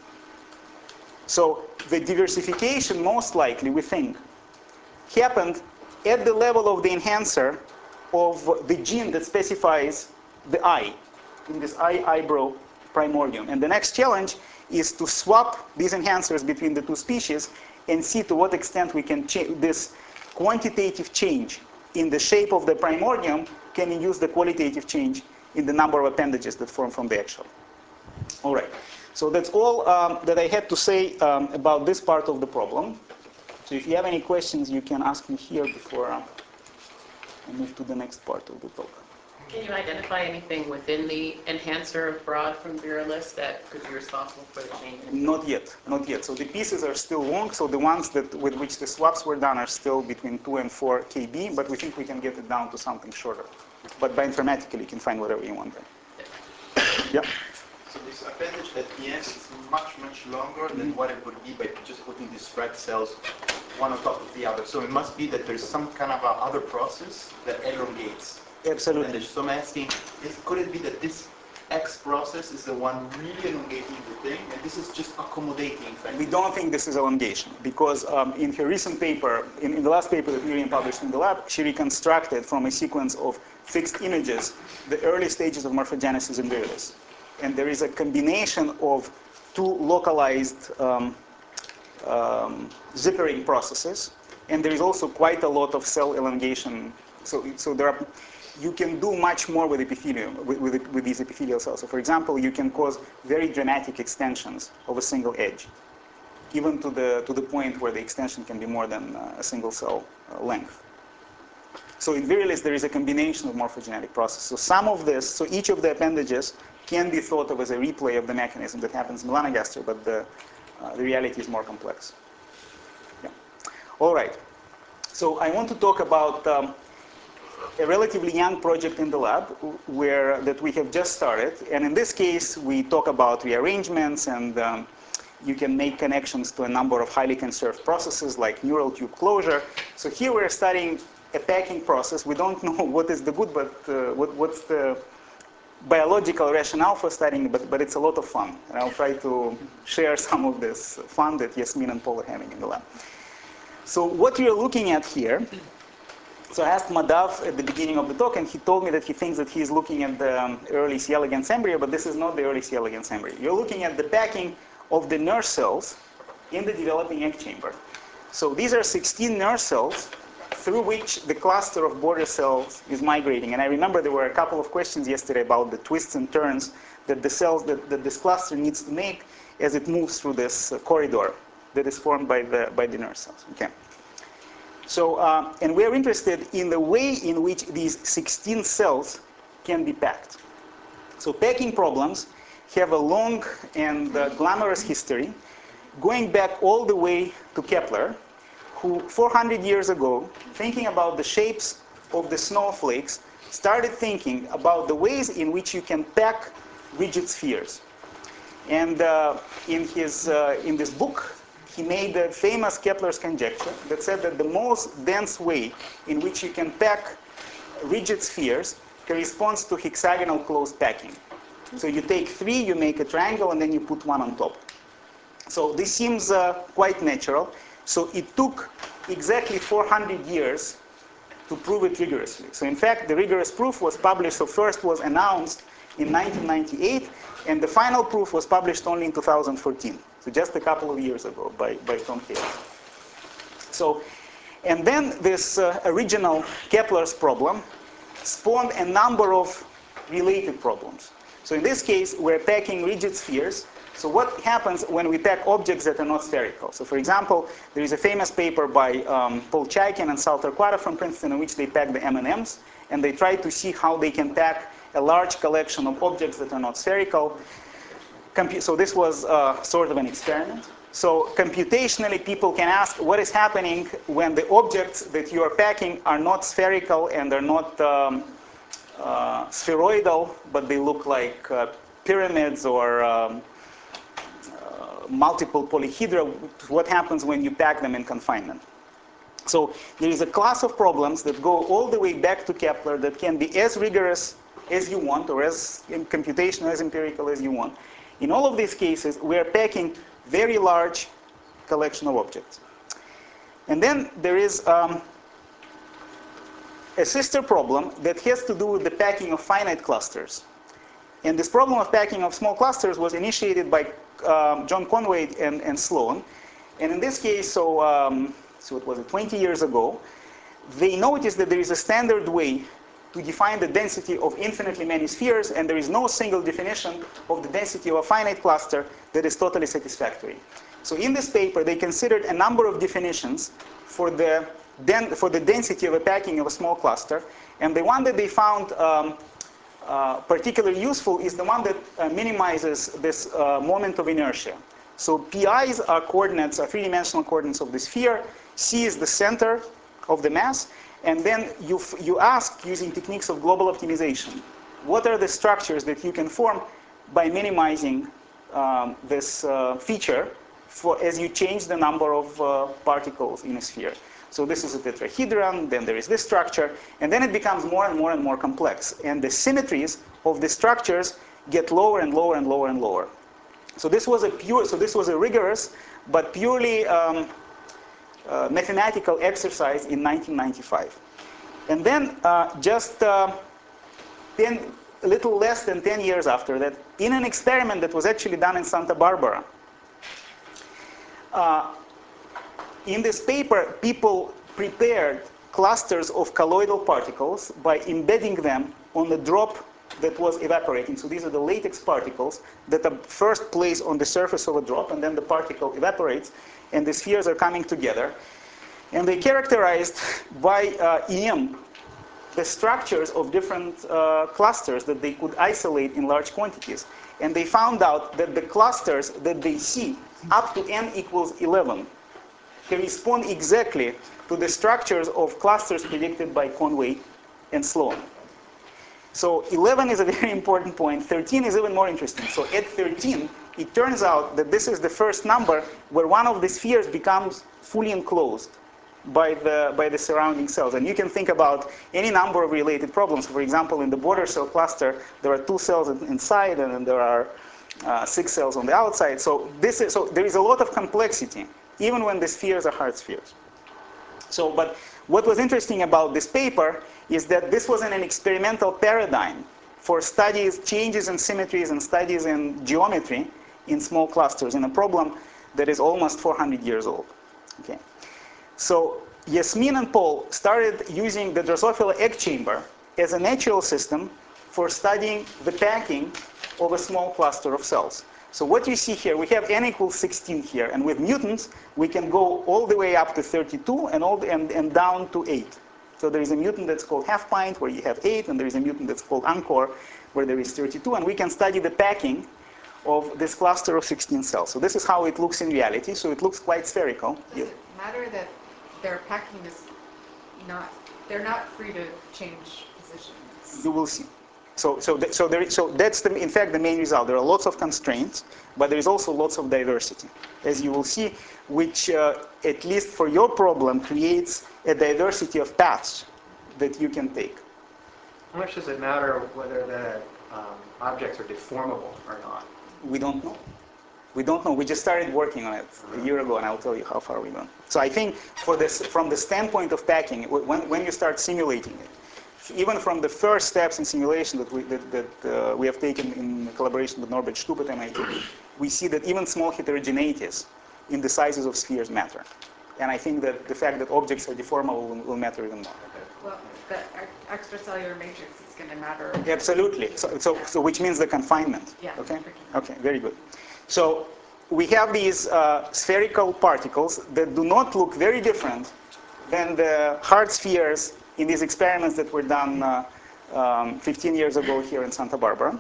So the diversification, most likely, we think, happened at the level of the enhancer of the gene that specifies the eye, in this eye-eyebrow primordium. And the next challenge is to swap these enhancers between the two species and see to what extent we can change this quantitative change in the shape of the primordium can induce the qualitative change in the number of appendages that form from the eggshell. All right. So that's all um, that I had to say um, about this part of the problem. So if you have any questions, you can ask me here before uh, I move to the next part of the talk. Can you identify anything within the enhancer of broad from virilis that could be responsible for the change? Not yet, not yet. So the pieces are still long. So the ones that with which the swaps were done are still between two and four K B, but we think we can get it down to something shorter. But bioinformatically, you can find whatever you want there. Yeah. So this appendage at the end is much, much longer than what it would be by just putting these red cells one on top of the other. So it must be that there's some kind of a other process that elongates. Absolutely. So I'm asking, is, could it be that this X process is the one really elongating the thing, and this is just accommodating? We don't think this is elongation, because um, in her recent paper, in, in the last paper that Miriam published in the lab, she reconstructed from a sequence of fixed images the early stages of morphogenesis in virilis. And there is a combination of two localized um, um, zippering processes, and there is also quite a lot of cell elongation. So, so there are, you can do much more with epithelium, with, with, with these epithelial cells. So for example, you can cause very dramatic extensions of a single edge, even to the, to the point where the extension can be more than uh, a single cell uh, length. So in virilis, there is a combination of morphogenetic processes. So some of this, so each of the appendages can be thought of as a replay of the mechanism that happens in melanogaster, but the, uh, the reality is more complex. Yeah. All right. So I want to talk about um, a relatively young project in the lab where that we have just started. And in this case, we talk about rearrangements, and um, you can make connections to a number of highly conserved processes like neural tube closure. So here we're studying a packing process. We don't know what is the good, but uh, what, what's the biological rationale for studying, but, but it's a lot of fun. And I'll try to share some of this fun that Yasmin and Paul are having in the lab. So what you're looking at here, so I asked Madav at the beginning of the talk, and he told me that he thinks that he's looking at the um, early C. elegans embryo, but this is not the early C. elegans embryo. You're looking at the packing of the nerve cells in the developing egg chamber. So these are sixteen nerve cells through which the cluster of border cells is migrating. And I remember there were a couple of questions yesterday about the twists and turns that the cells, that, that this cluster needs to make as it moves through this uh, corridor that is formed by the, by the nerve cells. Okay. So, uh, and we're interested in the way in which these sixteen cells can be packed. So packing problems have a long and uh, glamorous history, going back all the way to Kepler, who four hundred years ago, thinking about the shapes of the snowflakes, started thinking about the ways in which you can pack rigid spheres. And uh, in, his, uh, in this book, he made the famous Kepler's conjecture that said that the most dense way in which you can pack rigid spheres corresponds to hexagonal closed packing. So you take three, you make a triangle, and then you put one on top. So this seems uh, quite natural. So it took exactly four hundred years to prove it rigorously. So in fact, the rigorous proof was published, so first was announced in nineteen ninety-eight, and the final proof was published only in two thousand fourteen. So just a couple of years ago by, by Tom Hales. So, and then this uh, original Kepler's problem spawned a number of related problems. So in this case, we're packing rigid spheres. So what happens when we pack objects that are not spherical? So for example, there is a famous paper by um, Paul Chaikin and Sal Torquato from Princeton in which they pack the M and M's, and they try to see how they can pack a large collection of objects that are not spherical. Compu so this was uh, sort of an experiment. So computationally, people can ask what is happening when the objects that you are packing are not spherical and they're not um, uh, spheroidal, but they look like uh, pyramids or um, uh, multiple polyhedra. What happens when you pack them in confinement? So there is a class of problems that go all the way back to Kepler that can be as rigorous as you want, or as computational, as empirical as you want. In all of these cases, we are packing very large collection of objects. And then there is um, a sister problem that has to do with the packing of finite clusters. And this problem of packing of small clusters was initiated by um, John Conway and, and Sloan. And in this case, so, um, so it was twenty years ago, they noticed that there is a standard way to define the density of infinitely many spheres, and there is no single definition of the density of a finite cluster that is totally satisfactory. So in this paper, they considered a number of definitions for the, den for the density of a packing of a small cluster, and the one that they found um, uh, particularly useful is the one that uh, minimizes this uh, moment of inertia. So P I's are coordinates, are three-dimensional coordinates of the sphere, C is the center of the mass, and then you, you ask, using techniques of global optimization, what are the structures that you can form by minimizing um, this uh, feature for, as you change the number of uh, particles in a sphere. So this is a tetrahedron, then there is this structure, and then it becomes more and more and more complex. And the symmetries of the structures get lower and lower and lower and lower. So this was a pure, so this was a rigorous, but purely um, Uh, mathematical exercise in nineteen ninety-five. And then uh, just uh, ten, a little less than ten years after that, in an experiment that was actually done in Santa Barbara, uh, in this paper, people prepared clusters of colloidal particles by embedding them on a drop that was evaporating. So these are the latex particles that are first placed on the surface of a drop, and then the particle evaporates, and the spheres are coming together. And they characterized by uh, E M the structures of different uh, clusters that they could isolate in large quantities. And they found out that the clusters that they see up to n equals eleven correspond exactly to the structures of clusters predicted by Conway and Sloan. So eleven is a very important point. thirteen is even more interesting. So at thirteen, it turns out that this is the first number where one of the spheres becomes fully enclosed by the, by the surrounding cells. And you can think about any number of related problems. For example, in the border cell cluster, there are two cells inside, and then there are uh, six cells on the outside. So, this is, so there is a lot of complexity, even when the spheres are hard spheres. So, but what was interesting about this paper is that this was an experimental paradigm for studies, changes in symmetries and studies in geometry in small clusters in a problem that is almost four hundred years old. Okay. So Yasmin and Paul started using the Drosophila egg chamber as a natural system for studying the packing of a small cluster of cells. So what you see here, we have n equals sixteen here, and with mutants, we can go all the way up to thirty-two and, all the, and, and down to eight. So there is a mutant that's called half pint, where you have eight, and there is a mutant that's called Ankor, where there is thirty-two, and we can study the packing of this cluster of sixteen cells. So this is how it looks in reality. So it looks quite spherical. Does it matter that their packing is not, they're not free to change positions? You will see. So, so, th so, there, so that's the, in fact the main result. There are lots of constraints, but there is also lots of diversity, as you will see, which uh, at least for your problem creates a diversity of paths that you can take. How much does it matter whether the um, objects are deformable or not? We don't know. We don't know. We just started working on it a year ago, and I'll tell you how far we've gone. So I think for this, from the standpoint of packing, when, when you start simulating it, even from the first steps in simulation that we, that, that, uh, we have taken in collaboration with Norbert Stupp at M I T, we see that even small heterogeneities in the sizes of spheres matter. And I think that the fact that objects are deformable will, will matter even more. Well, the extracellular matrix is going to matter. Absolutely. So, so, so which means the confinement. Yeah. Okay. Okay. Very good. So we have these uh, spherical particles that do not look very different than the hard spheres in these experiments that were done uh, um, fifteen years ago here in Santa Barbara.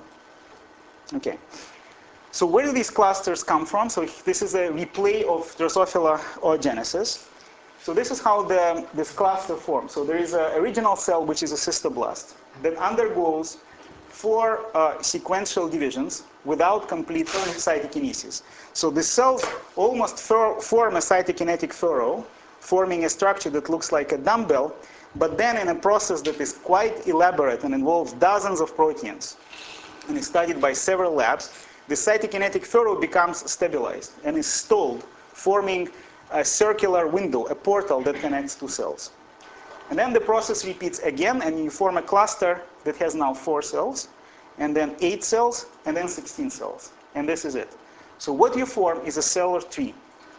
Okay. So where do these clusters come from? So this is a replay of Drosophila oogenesis. So this is how the, this cluster forms. So there is an original cell, which is a cystoblast, that undergoes four uh, sequential divisions without complete cytokinesis. So the cells almost form a cytokinetic furrow, forming a structure that looks like a dumbbell, but then in a process that is quite elaborate and involves dozens of proteins, and is studied by several labs, the cytokinetic furrow becomes stabilized and is stalled, forming a circular window, a portal that connects two cells. And then the process repeats again, and you form a cluster that has now four cells, and then eight cells, and then sixteen cells. And this is it. So what you form is a cellular tree.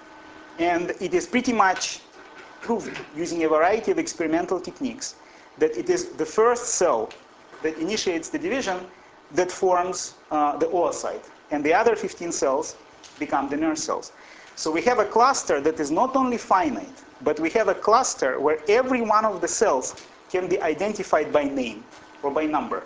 And it is pretty much proved using a variety of experimental techniques that it is the first cell that initiates the division that forms uh, the oocyte. And the other fifteen cells become the nerve cells. So we have a cluster that is not only finite, but we have a cluster where every one of the cells can be identified by name or by number.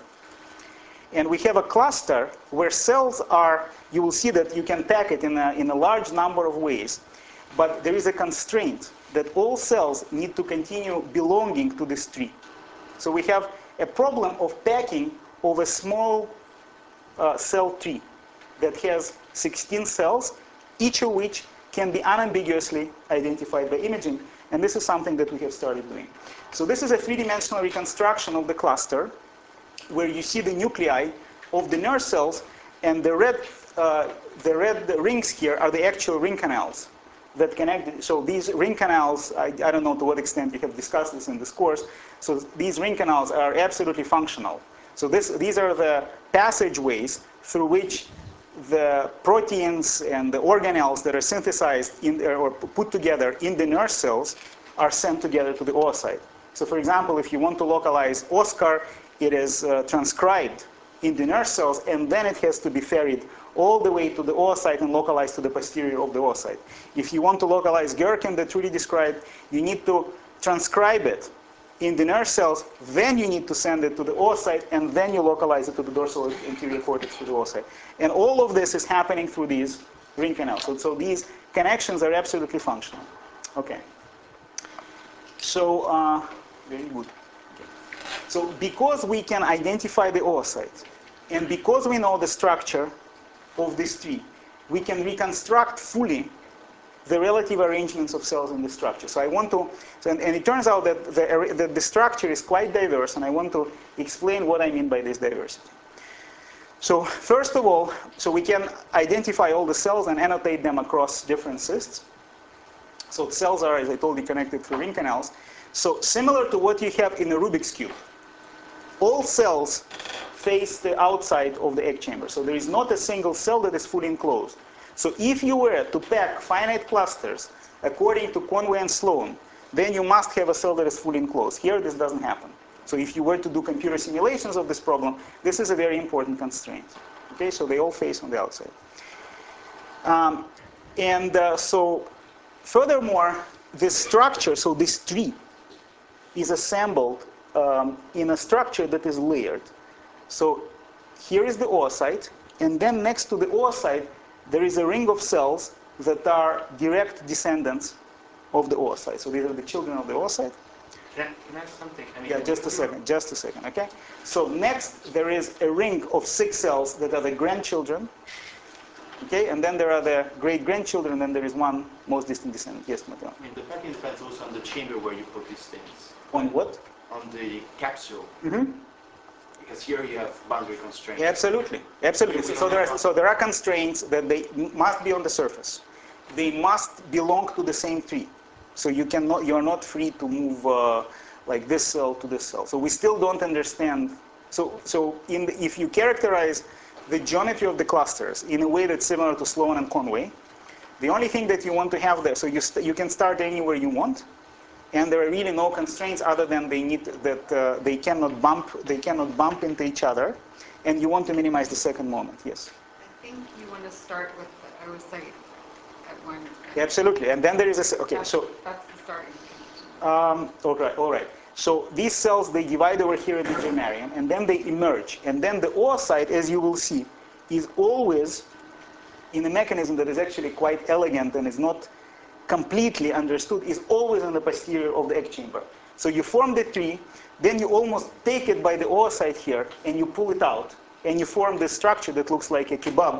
And we have a cluster where cells are, you will see that you can pack it in a, in a large number of ways, but there is a constraint that all cells need to continue belonging to this tree. So we have a problem of packing of a small uh, cell tree that has sixteen cells, each of which can be unambiguously identified by imaging, and this is something that we have started doing. So this is a three-dimensional reconstruction of the cluster, where you see the nuclei of the nerve cells, and the red, uh, the red rings here are the actual ring canals that connect. So these ring canals, I, I don't know to what extent you have discussed this in this course, so these ring canals are absolutely functional. So this, these are the passageways through which the proteins and the organelles that are synthesized in, or put together in the nerve cells are sent together to the oocyte. So for example, if you want to localize Oscar, it is uh, transcribed in the nerve cells, and then it has to be ferried all the way to the oocyte and localized to the posterior of the oocyte. If you want to localize Gherkin that Trudy described, you need to transcribe it in the nerve cells, then you need to send it to the oocyte, and then you localize it to the dorsal anterior cortex for the oocyte. And all of this is happening through these ring canals. So, so these connections are absolutely functional. Okay. So, uh, very good. Okay. So because we can identify the oocyte, and because we know the structure of this tree, we can reconstruct fully the relative arrangements of cells in the structure. So I want to, so, and, and it turns out that the, that the structure is quite diverse, and I want to explain what I mean by this diversity. So first of all, so we can identify all the cells and annotate them across different cysts. So cells are, as I told you, connected through ring canals. So similar to what you have in a Rubik's Cube, all cells face the outside of the egg chamber. So there is not a single cell that is fully enclosed. So if you were to pack finite clusters according to Conway and Sloan, then you must have a cell that is fully enclosed. Here, this doesn't happen. So if you were to do computer simulations of this problem, this is a very important constraint. Okay, so they all face on the outside. Um, and uh, so, furthermore, this structure, so this tree, is assembled um, in a structure that is layered. So here is the oocyte, and then next to the oocyte, there is a ring of cells that are direct descendants of the oocyte. So these are the children of the oocyte. Can, can I ask something? I mean, Yeah, just a second, just a second, okay? So next, there is a ring of six cells that are the grandchildren, okay? And then there are the great-grandchildren, and then there is one most distant descendant. Yes, Matteo? I mean, the packing depends also on the chamber where you put these things. On what? On the capsule. Mm-hmm. Because here you have boundary constraints. Yeah, absolutely, absolutely. So, so there are so there are constraints that they must be on the surface. They must belong to the same tree. So you cannot, you are not free to move uh, like this cell to this cell. So we still don't understand. So so in the, if you characterize the geometry of the clusters in a way that's similar to Sloan and Conway, the only thing that you want to have there, so you st you can start anywhere you want. And there are really no constraints other than they need that uh, they cannot bump they cannot bump into each other, and you want to minimize the second moment. Yes. I think you want to start with the oocyte at one. Yeah, absolutely. And then there is a okay. That's, So that's the starting condition. um, all right, all right. So these cells they divide over here at the germarium, and then they emerge, and then the oocyte, as you will see, is always in a mechanism that is actually quite elegant and is not completely understood, is always in the posterior of the egg chamber. So you form the tree, then you almost take it by the oocyte here, and you pull it out, and you form this structure that looks like a kebab,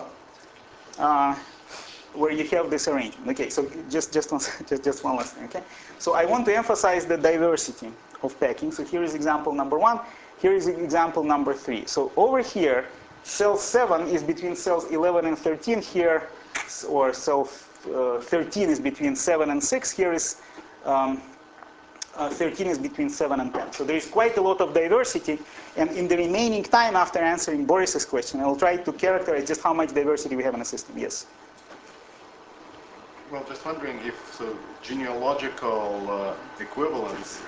uh, where you have this arrangement. Okay, so just just one, just just one last thing. Okay, so I want to emphasize the diversity of packing. So here is example number one. Here is example number three. So over here, cell seven is between cells eleven and thirteen. Here, or cell uh, thirteen is between seven and six. Here is um, uh, thirteen is between seven and ten. So there is quite a lot of diversity. And in the remaining time after answering Boris's question, I will try to characterize just how much diversity we have in a system. Yes. Well, just wondering if so genealogical uh, equivalence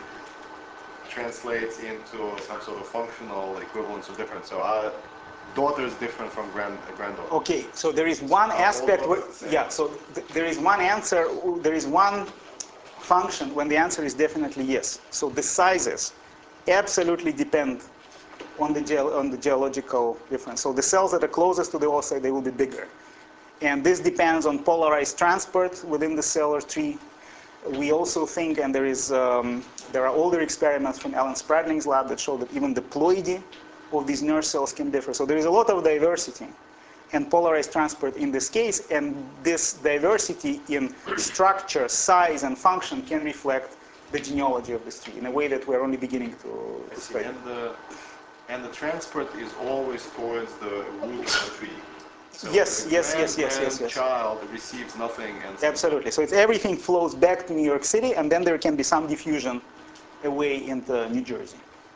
translates into some sort of functional equivalence of difference. So our daughter is different from grand granddaughter. Okay, so there is one aspect where, yeah, so th there is one answer, there is one function when the answer is definitely yes. So the sizes absolutely depend on the, ge on the geological difference. So the cells that are closest to the oocyte, they will be bigger. And this depends on polarized transport within the cell or tree. We also think, and there is um, there are older experiments from Alan Spradling's lab that show that even the ploidy of these nerve cells can differ. So there is a lot of diversity and polarized transport in this case, and this diversity in structure, size, and function can reflect the genealogy of this tree in a way that we're only beginning to, to study. And the, and the transport is always towards the root of the tree. So yes, the yes, grand, yes, yes, yes, yes. child receives nothing, and absolutely. So it's everything flows back to New York City, and then there can be some diffusion away into New Jersey,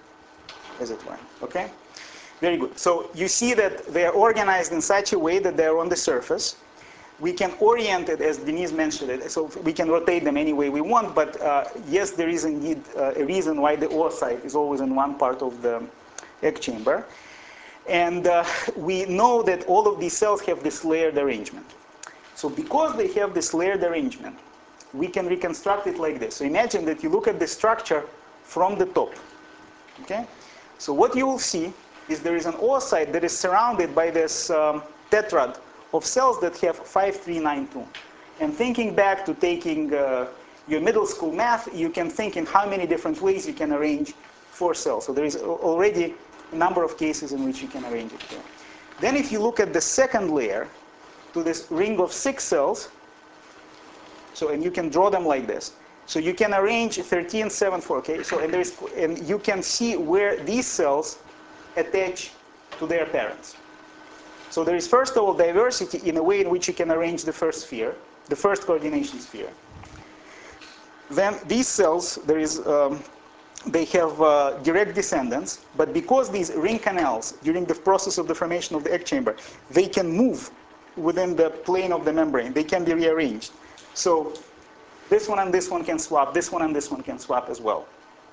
as it were. Okay, very good. So you see that they are organized in such a way that they are on the surface. We can orient it, as Denise mentioned it, so we can rotate them any way we want. But uh, yes, there is indeed uh, a reason why the oocyte is always in one part of the egg chamber. And uh, we know that all of these cells have this layered arrangement. So because they have this layered arrangement, we can reconstruct it like this. So imagine that you look at the structure from the top. Okay? So what you will see is there is an oocyte that is surrounded by this um, tetrad of cells that have five three nine two. And thinking back to taking uh, your middle school math, you can think in how many different ways you can arrange four cells. So there is already a number of cases in which you can arrange it here. Then if you look at the second layer, to this ring of six cells, so and you can draw them like this. So you can arrange thirteen, seven, four, okay? So and there's and you can see where these cells attach to their parents. So there is first of all diversity in a way in which you can arrange the first sphere, the first coordination sphere. Then these cells, there is um, they have uh, direct descendants, but because these ring canals, during the process of the formation of the egg chamber, they can move within the plane of the membrane. They can be rearranged. So this one and this one can swap, this one and this one can swap as well.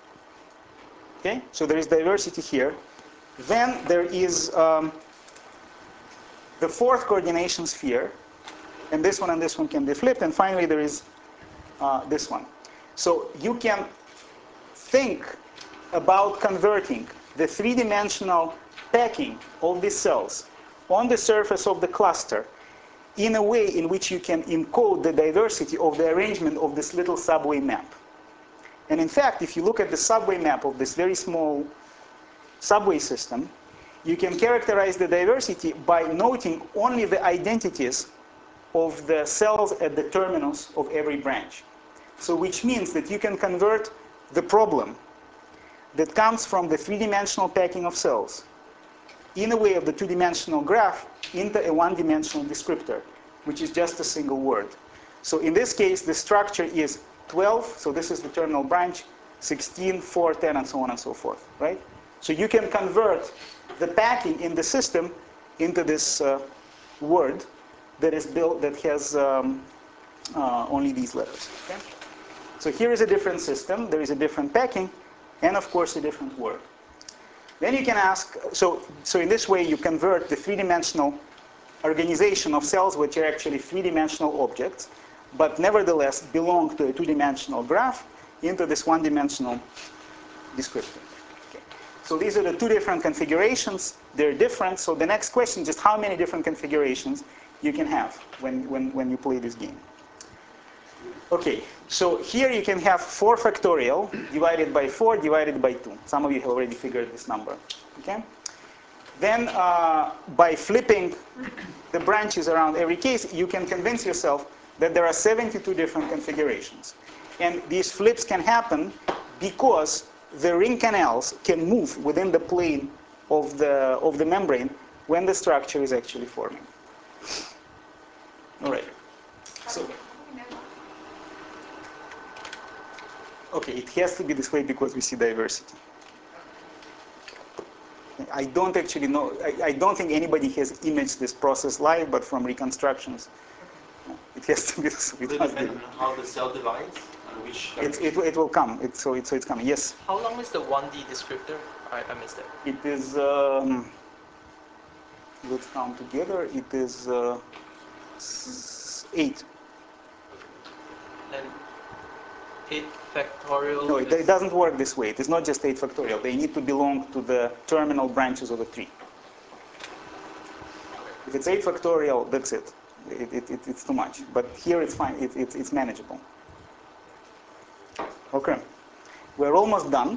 Okay? So there is diversity here. Then there is um, the fourth coordination sphere, and this one and this one can be flipped, and finally there is uh, this one. So you can think about converting the three-dimensional packing of these cells on the surface of the cluster in a way in which you can encode the diversity of the arrangement of this little subway map. And in fact, if you look at the subway map of this very small subway system, you can characterize the diversity by noting only the identities of the cells at the terminus of every branch. So which means that you can convert the problem that comes from the three-dimensional packing of cells in a way of the two-dimensional graph into a one-dimensional descriptor, which is just a single word. So in this case, the structure is twelve, so this is the terminal branch, sixteen, four, ten, and so on and so forth, right? So you can convert the packing in the system into this uh, word that is built, that has um, uh, only these letters, okay? So here is a different system, there is a different packing, and of course a different word. Then you can ask, so, so in this way you convert the three-dimensional organization of cells, which are actually three-dimensional objects, but nevertheless belong to a two-dimensional graph, into this one-dimensional descriptor. Okay. So these are the two different configurations. They're different. So the next question is just how many different configurations you can have when, when, when you play this game. Okay, so here you can have four factorial divided by four divided by two. Some of you have already figured this number. Okay. Then uh, by flipping the branches around every case, you can convince yourself that there are seventy-two different configurations. And these flips can happen because the ring canals can move within the plane of the, of the membrane when the structure is actually forming. All right. So, okay, it has to be this way because we see diversity. I don't actually know, I, I don't think anybody has imaged this process live, but from reconstructions, it has to be this way. Will it depend on how the cell divides? And which It, it, it will come, it, so, it, so it's coming, yes? How long is the one D descriptor? I, I missed it. It is, um, let's count together, it is uh, eight. And eight factorial? No, it, it doesn't work this way. It is not just eight factorial. They need to belong to the terminal branches of a tree. If it's eight factorial, that's it. It, it, it, it's too much. But here it's fine. It, it, it's manageable. Okay. We're almost done.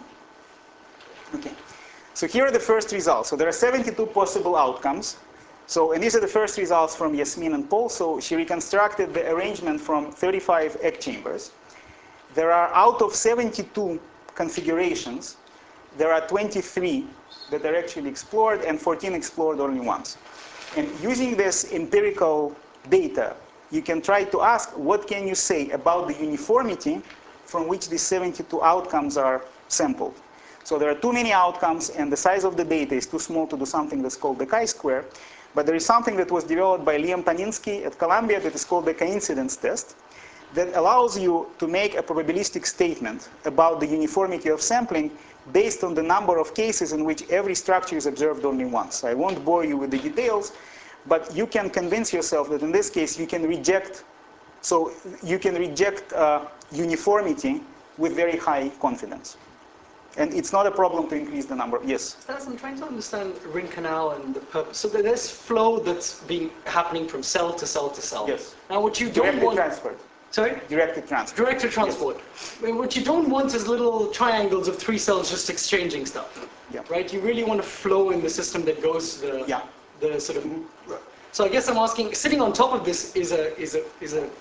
Okay. So here are the first results. So there are seventy-two possible outcomes. So, and these are the first results from Yasmin and Paul. So she reconstructed the arrangement from thirty-five egg chambers. There are, out of seventy-two configurations, there are twenty-three that are actually explored and fourteen explored only once. And using this empirical data, you can try to ask what can you say about the uniformity from which these seventy-two outcomes are sampled. So there are too many outcomes and the size of the data is too small to do something that's called the chi-square. But there is something that was developed by Liam Paninsky at Columbia that is called the coincidence test, that allows you to make a probabilistic statement about the uniformity of sampling based on the number of cases in which every structure is observed only once. I won't bore you with the details, but you can convince yourself that in this case you can reject, so you can reject uh, uniformity with very high confidence. And it's not a problem to increase the number. Yes? Stas, I'm trying to understand ring canal and the purpose. So there's flow that's being happening from cell to cell to cell. Yes. Now what you don't Directed want... transfer. Sorry? Directed transfer. Directed transport. Yes. I mean, what you don't want is little triangles of three cells just exchanging stuff. Yeah. Right? You really want a flow in the system that goes the, yeah. the sort of... Mm-hmm. So I guess I'm asking, sitting on top of this is a is a is a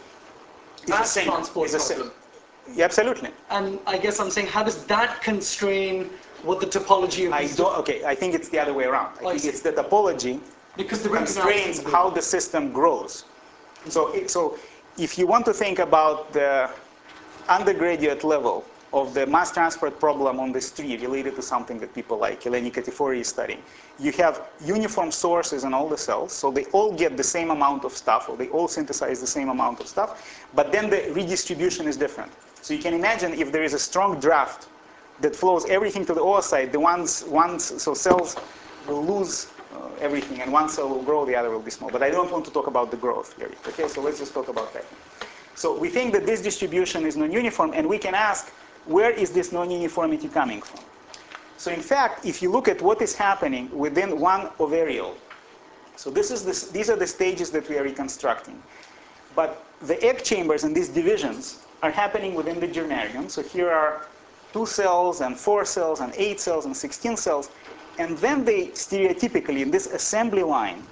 mass transport it's problem. A yeah, absolutely. And I guess I'm saying, how does that constrain what the topology of I these don't, okay, I think it's the other way around. I oh, think I it's the topology because the constrains how the system grows. So, so if you want to think about the undergraduate level of the mass transport problem on this tree related to something that people like Eleni Katifori is studying, you have uniform sources in all the cells, so they all get the same amount of stuff, or they all synthesize the same amount of stuff, but then the redistribution is different. So you can imagine if there is a strong draft that flows everything to the oocyte, the ones, ones so cells will lose uh, everything, and one cell will grow, the other will be small. But I don't want to talk about the growth here. Okay, so let's just talk about packing. So we think that this distribution is non-uniform, and we can ask, where is this non-uniformity coming from? So in fact, if you look at what is happening within one ovariole, so this is this, these are the stages that we are reconstructing. But the egg chambers and these divisions are happening within the germarium. So here are two cells and four cells and eight cells and sixteen cells. And then they stereotypically, in this assembly line,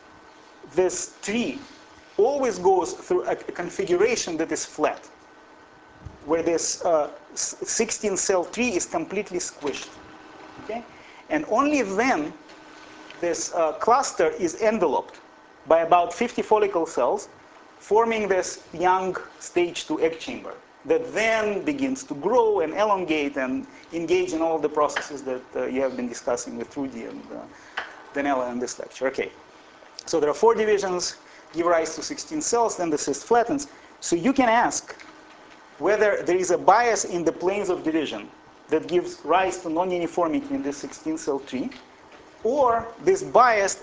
this tree always goes through a, a configuration that is flat, where this uh, sixteen cell tree is completely squished. Okay? And only then this uh, cluster is enveloped by about fifty follicle cells, forming this young stage two egg chamber that then begins to grow and elongate and engage in all of the processes that uh, you have been discussing with Trudy and uh, Danella in this lecture. Okay, so there are four divisions, give rise to sixteen cells, then the cyst flattens. So you can ask whether there is a bias in the planes of division that gives rise to non-uniformity in this sixteen cell tree, or this bias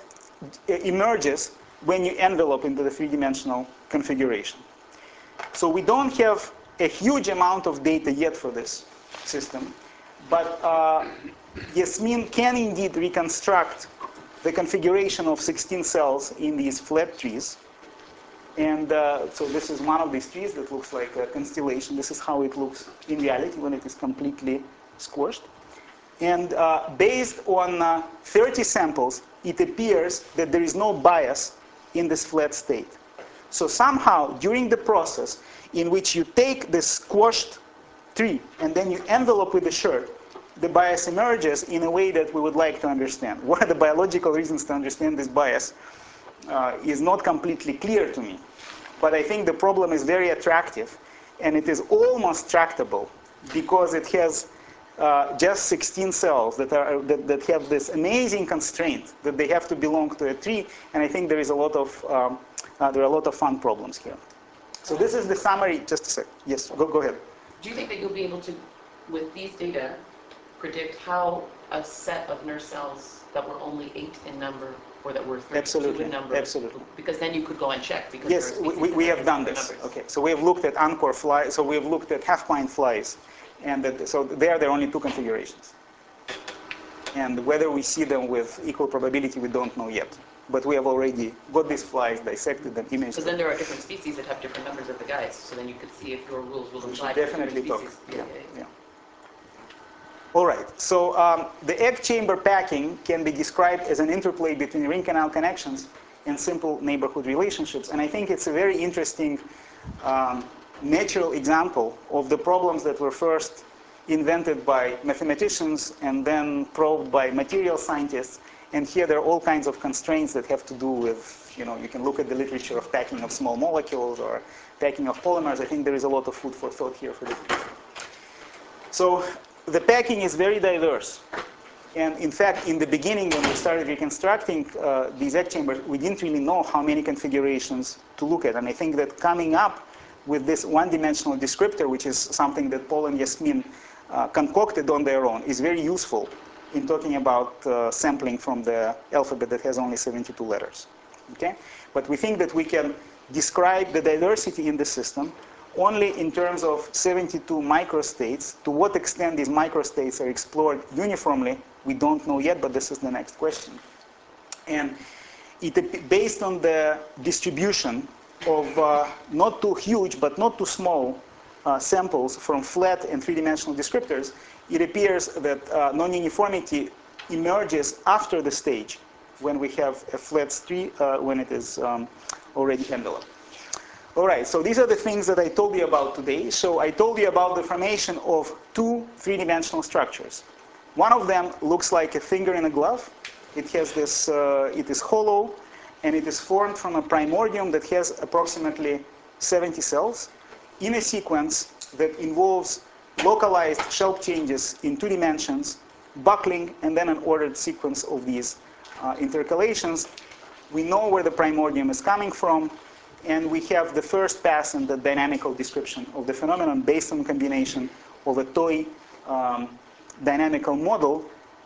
emerges when you envelop into the three-dimensional configuration. So we don't have a huge amount of data yet for this system, but uh, Yasmin can indeed reconstruct the configuration of sixteen cells in these flat trees. And uh, so this is one of these trees that looks like a constellation. This is how it looks in reality when it is completely squashed. And uh, based on uh, thirty samples, it appears that there is no bias in this flat state. So somehow, during the process in which you take this squashed tree and then you envelope with the shirt, the bias emerges in a way that we would like to understand. What are the biological reasons to understand this bias uh, is not completely clear to me. But I think the problem is very attractive, and it is almost tractable because it has uh, just sixteen cells that, are, that, that have this amazing constraint that they have to belong to a tree, and I think there is a lot of, um, uh, there are a lot of fun problems here. So this is the summary. Just a sec. Yes, go, go ahead. Do you think that you'll be able to, with these data, predict how a set of nurse cells that were only eight in number, or that were thirty-two Absolutely. in number? Absolutely. Because then you could go and check. Because Yes, there are we, we, we have done this. numbers. Okay, so we have looked at anchor flies. So we have looked at half-pine flies, and that, so there there are only two configurations. And whether we see them with equal probability, we don't know yet. But we have already got these flies, dissected them, imaged Because them. then there are different species that have different numbers of the guys. So then you could see if your rules will We apply should to different definitely talk. species. Yeah, Yeah, yeah, yeah. All right, so um, the egg chamber packing can be described as an interplay between ring canal connections and simple neighborhood relationships. And I think it's a very interesting um, natural example of the problems that were first invented by mathematicians and then probed by material scientists. And here there are all kinds of constraints that have to do with, you know, you can look at the literature of packing of small molecules or packing of polymers. I think there is a lot of food for thought here for the future. So the packing is very diverse. And in fact, in the beginning, when we started reconstructing uh, these egg chambers, we didn't really know how many configurations to look at. And I think that coming up with this one-dimensional descriptor, which is something that Paul and Yasmin uh, concocted on their own, is very useful in talking about uh, sampling from the alphabet that has only seventy-two letters. Okay? But we think that we can describe the diversity in the system only in terms of seventy-two microstates. To what extent these microstates are explored uniformly, we don't know yet, but this is the next question. And it, based on the distribution of uh, not too huge, but not too small uh, samples from flat and three-dimensional descriptors, it appears that uh, non-uniformity emerges after the stage when we have a flat tree, uh, when it is um, already enveloped. All right, so these are the things that I told you about today. So I told you about the formation of two three-dimensional structures. One of them looks like a finger in a glove. It has this, uh, it is hollow, and it is formed from a primordium that has approximately seventy cells in a sequence that involves localized shelf changes in two dimensions, buckling, and then an ordered sequence of these uh, intercalations. We know where the primordium is coming from, and we have the first pass in the dynamical description of the phenomenon based on combination of a toy um, dynamical model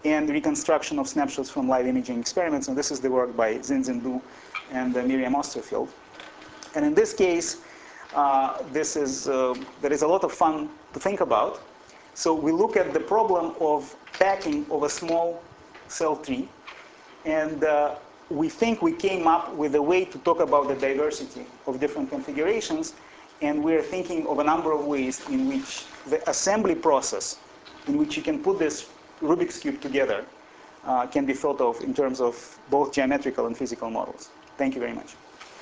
and reconstruction of snapshots from live imaging experiments. And this is the work by Zinzin Du and uh, Miriam Osterfield. And in this case, uh, this is, uh, there is a lot of fun to think about. So we look at the problem of packing of a small cell tree, and uh, we think we came up with a way to talk about the diversity of different configurations, and we're thinking of a number of ways in which the assembly process, in which you can put this Rubik's Cube together, uh, can be thought of in terms of both geometrical and physical models. Thank you very much.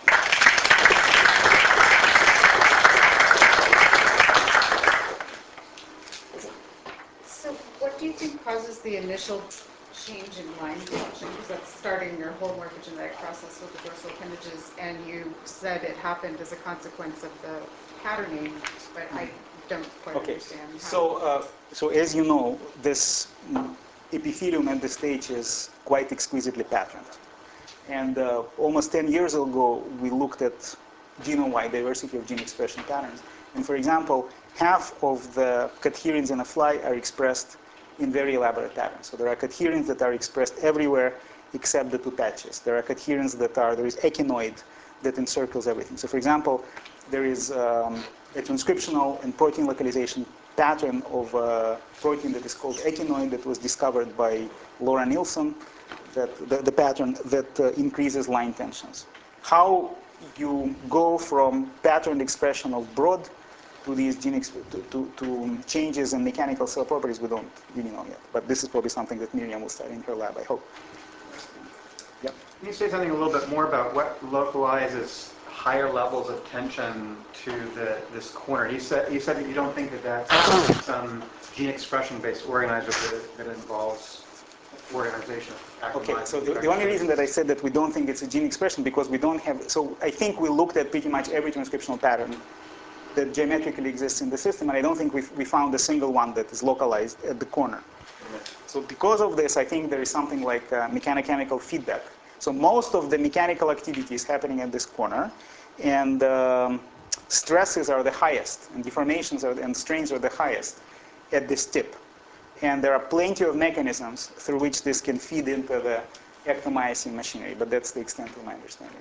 So what do you think causes the initial change in line function? Because that's starting your whole morphogenetic process with the dorsal appendages, and you said it happened as a consequence of the patterning, but I don't quite Okay. understand how. So, uh, so as you know, this mm, epithelium at this stage is quite exquisitely patterned. And uh, almost ten years ago, we looked at genome-wide diversity of gene expression patterns. And for example, half of the cadherins in a fly are expressed in very elaborate patterns. So there are cadherins that are expressed everywhere except the two patches. There are cadherins that are, there is echinoid that encircles everything. So for example, there is um, a transcriptional and protein localization pattern of a protein that is called echinoid that was discovered by Laura Nielsen, that the, the pattern that uh, increases line tensions. How you go from patterned expression of broad to these gene exp to, to, to changes in mechanical cell properties, we don't really know yet. But this is probably something that Miriam will study in her lab, I hope. Yeah. Can you say something a little bit more about what localizes higher levels of tension to the, this corner? You said, you said that you don't think that that's some gene expression-based organizer that, that involves organization of Okay, so the, the only reason that I said that we don't think it's a gene expression because we don't have, so I think we looked at pretty much every transcriptional pattern that geometrically exists in the system, and I don't think we we found a single one that is localized at the corner. So because of this, I think there is something like uh, mechanochemical feedback. So most of the mechanical activity is happening at this corner, and um, stresses are the highest, and deformations are, and strains are the highest at this tip. And there are plenty of mechanisms through which this can feed into the ectomycin machinery, but that's the extent of my understanding.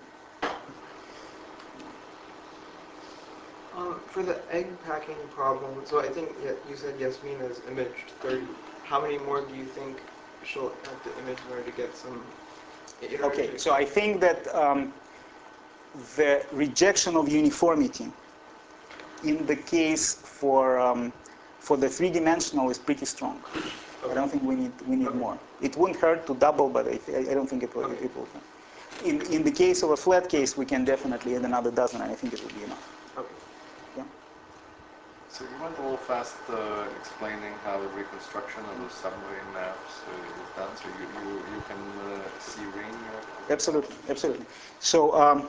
Um, for the egg packing problem, so I think you said Yasmin has imaged thirty. How many more do you think she'll have to image in order to get some? Okay, so I think that um, the rejection of uniformity in the case for um, for the three-dimensional is pretty strong. I don't think we need we need more. It wouldn't hurt to double, but I, I don't think it will. It will. In in the case of a flat case, we can definitely add another dozen, and I think it will be enough. Okay. Yeah. So you went a little fast uh, explaining how the reconstruction of the submarine maps uh, is done. So you you, you can uh, see ring. Uh, Absolutely, absolutely. So. Um,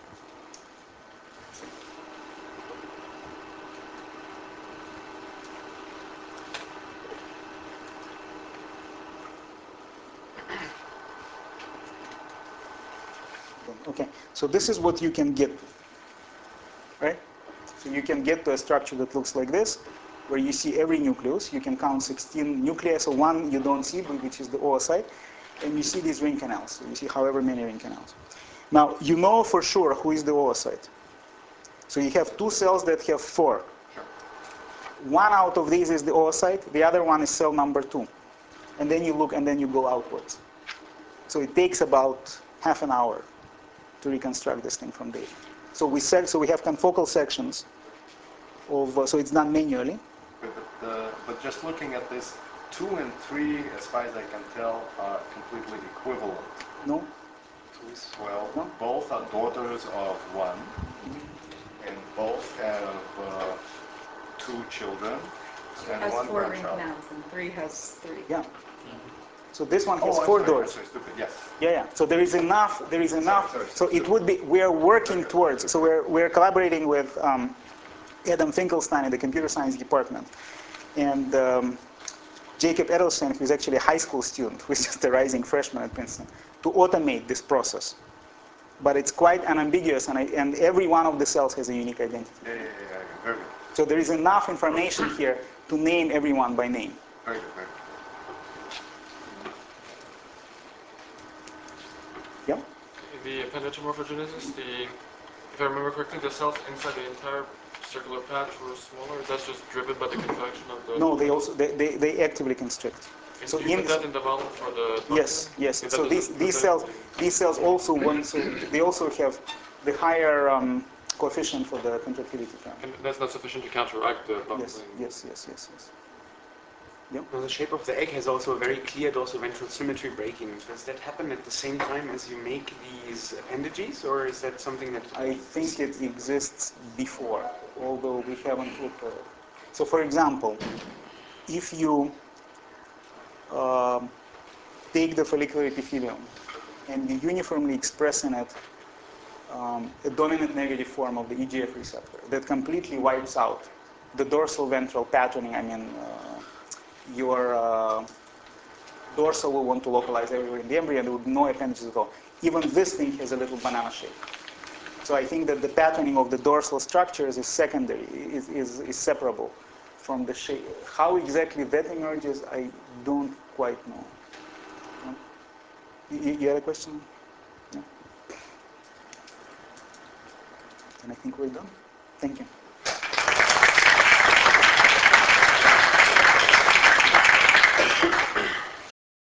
Okay, so this is what you can get, right? So you can get to a structure that looks like this, where you see every nucleus. You can count sixteen nuclei, so one you don't see, which is the oocyte, and you see these ring canals. So you see however many ring canals. Now, you know for sure who is the oocyte. So you have two cells that have four. One out of these is the oocyte, the other one is cell number two. And then you look, and then you go outwards. So it takes about half an hour to reconstruct this thing from data. So we sec so we have confocal sections of, uh, so it's done manually. But, but, uh, but just looking at this, two and three, as far as I can tell, are completely equivalent. No? Well, no? both are daughters of one, and both have uh, two children Two and has one four ring grandchild. canals and three has three. Yeah. So this one has Oh, I'm four sorry, I'm doors. sorry, stupid, yes. Yeah, yeah. So there is enough. There is enough. sorry, so it would be. We are working towards. So we're we're collaborating with um, Adam Finkelstein in the computer science department, and um, Jacob Edelstein, who is actually a high school student, who is just a rising freshman at Princeton, to automate this process. But it's quite unambiguous, and I, and every one of the cells has a unique identity. Yeah, yeah, yeah, yeah, yeah. Very good. So there is enough information here to name everyone by name. Very good, very good. the appendage morphogenesis, the, if I remember correctly, the cells inside the entire circular patch were smaller. Is that just driven by the contraction of the? No, they also they, they, they actively constrict. And So do you in put that in the model for the? yes, yes. Is So that these the- these the- cells these cells also want so they also have the higher um, coefficient for the contractility term. And that's not sufficient to counteract the buckling. Yes, yes, yes, yes, yes. Now, the shape of the egg has also a very clear dorsal-ventral symmetry breaking. Does that happen at the same time as you make these appendages, or is that something that... I think it exists before, although we haven't looked at it. So, for example, if you um, take the follicular epithelium and you uniformly express in it um, a dominant negative form of the E G F receptor that completely wipes out the dorsal ventral patterning, I mean, uh, your uh, dorsal will want to localize everywhere in the embryo and there would be no appendages at all. Even this thing has a little banana shape. So I think that the patterning of the dorsal structures is secondary, is, is, is separable from the shape. How exactly that emerges, I don't quite know. No? You, you had a question? No? And I think we're done. Thank you.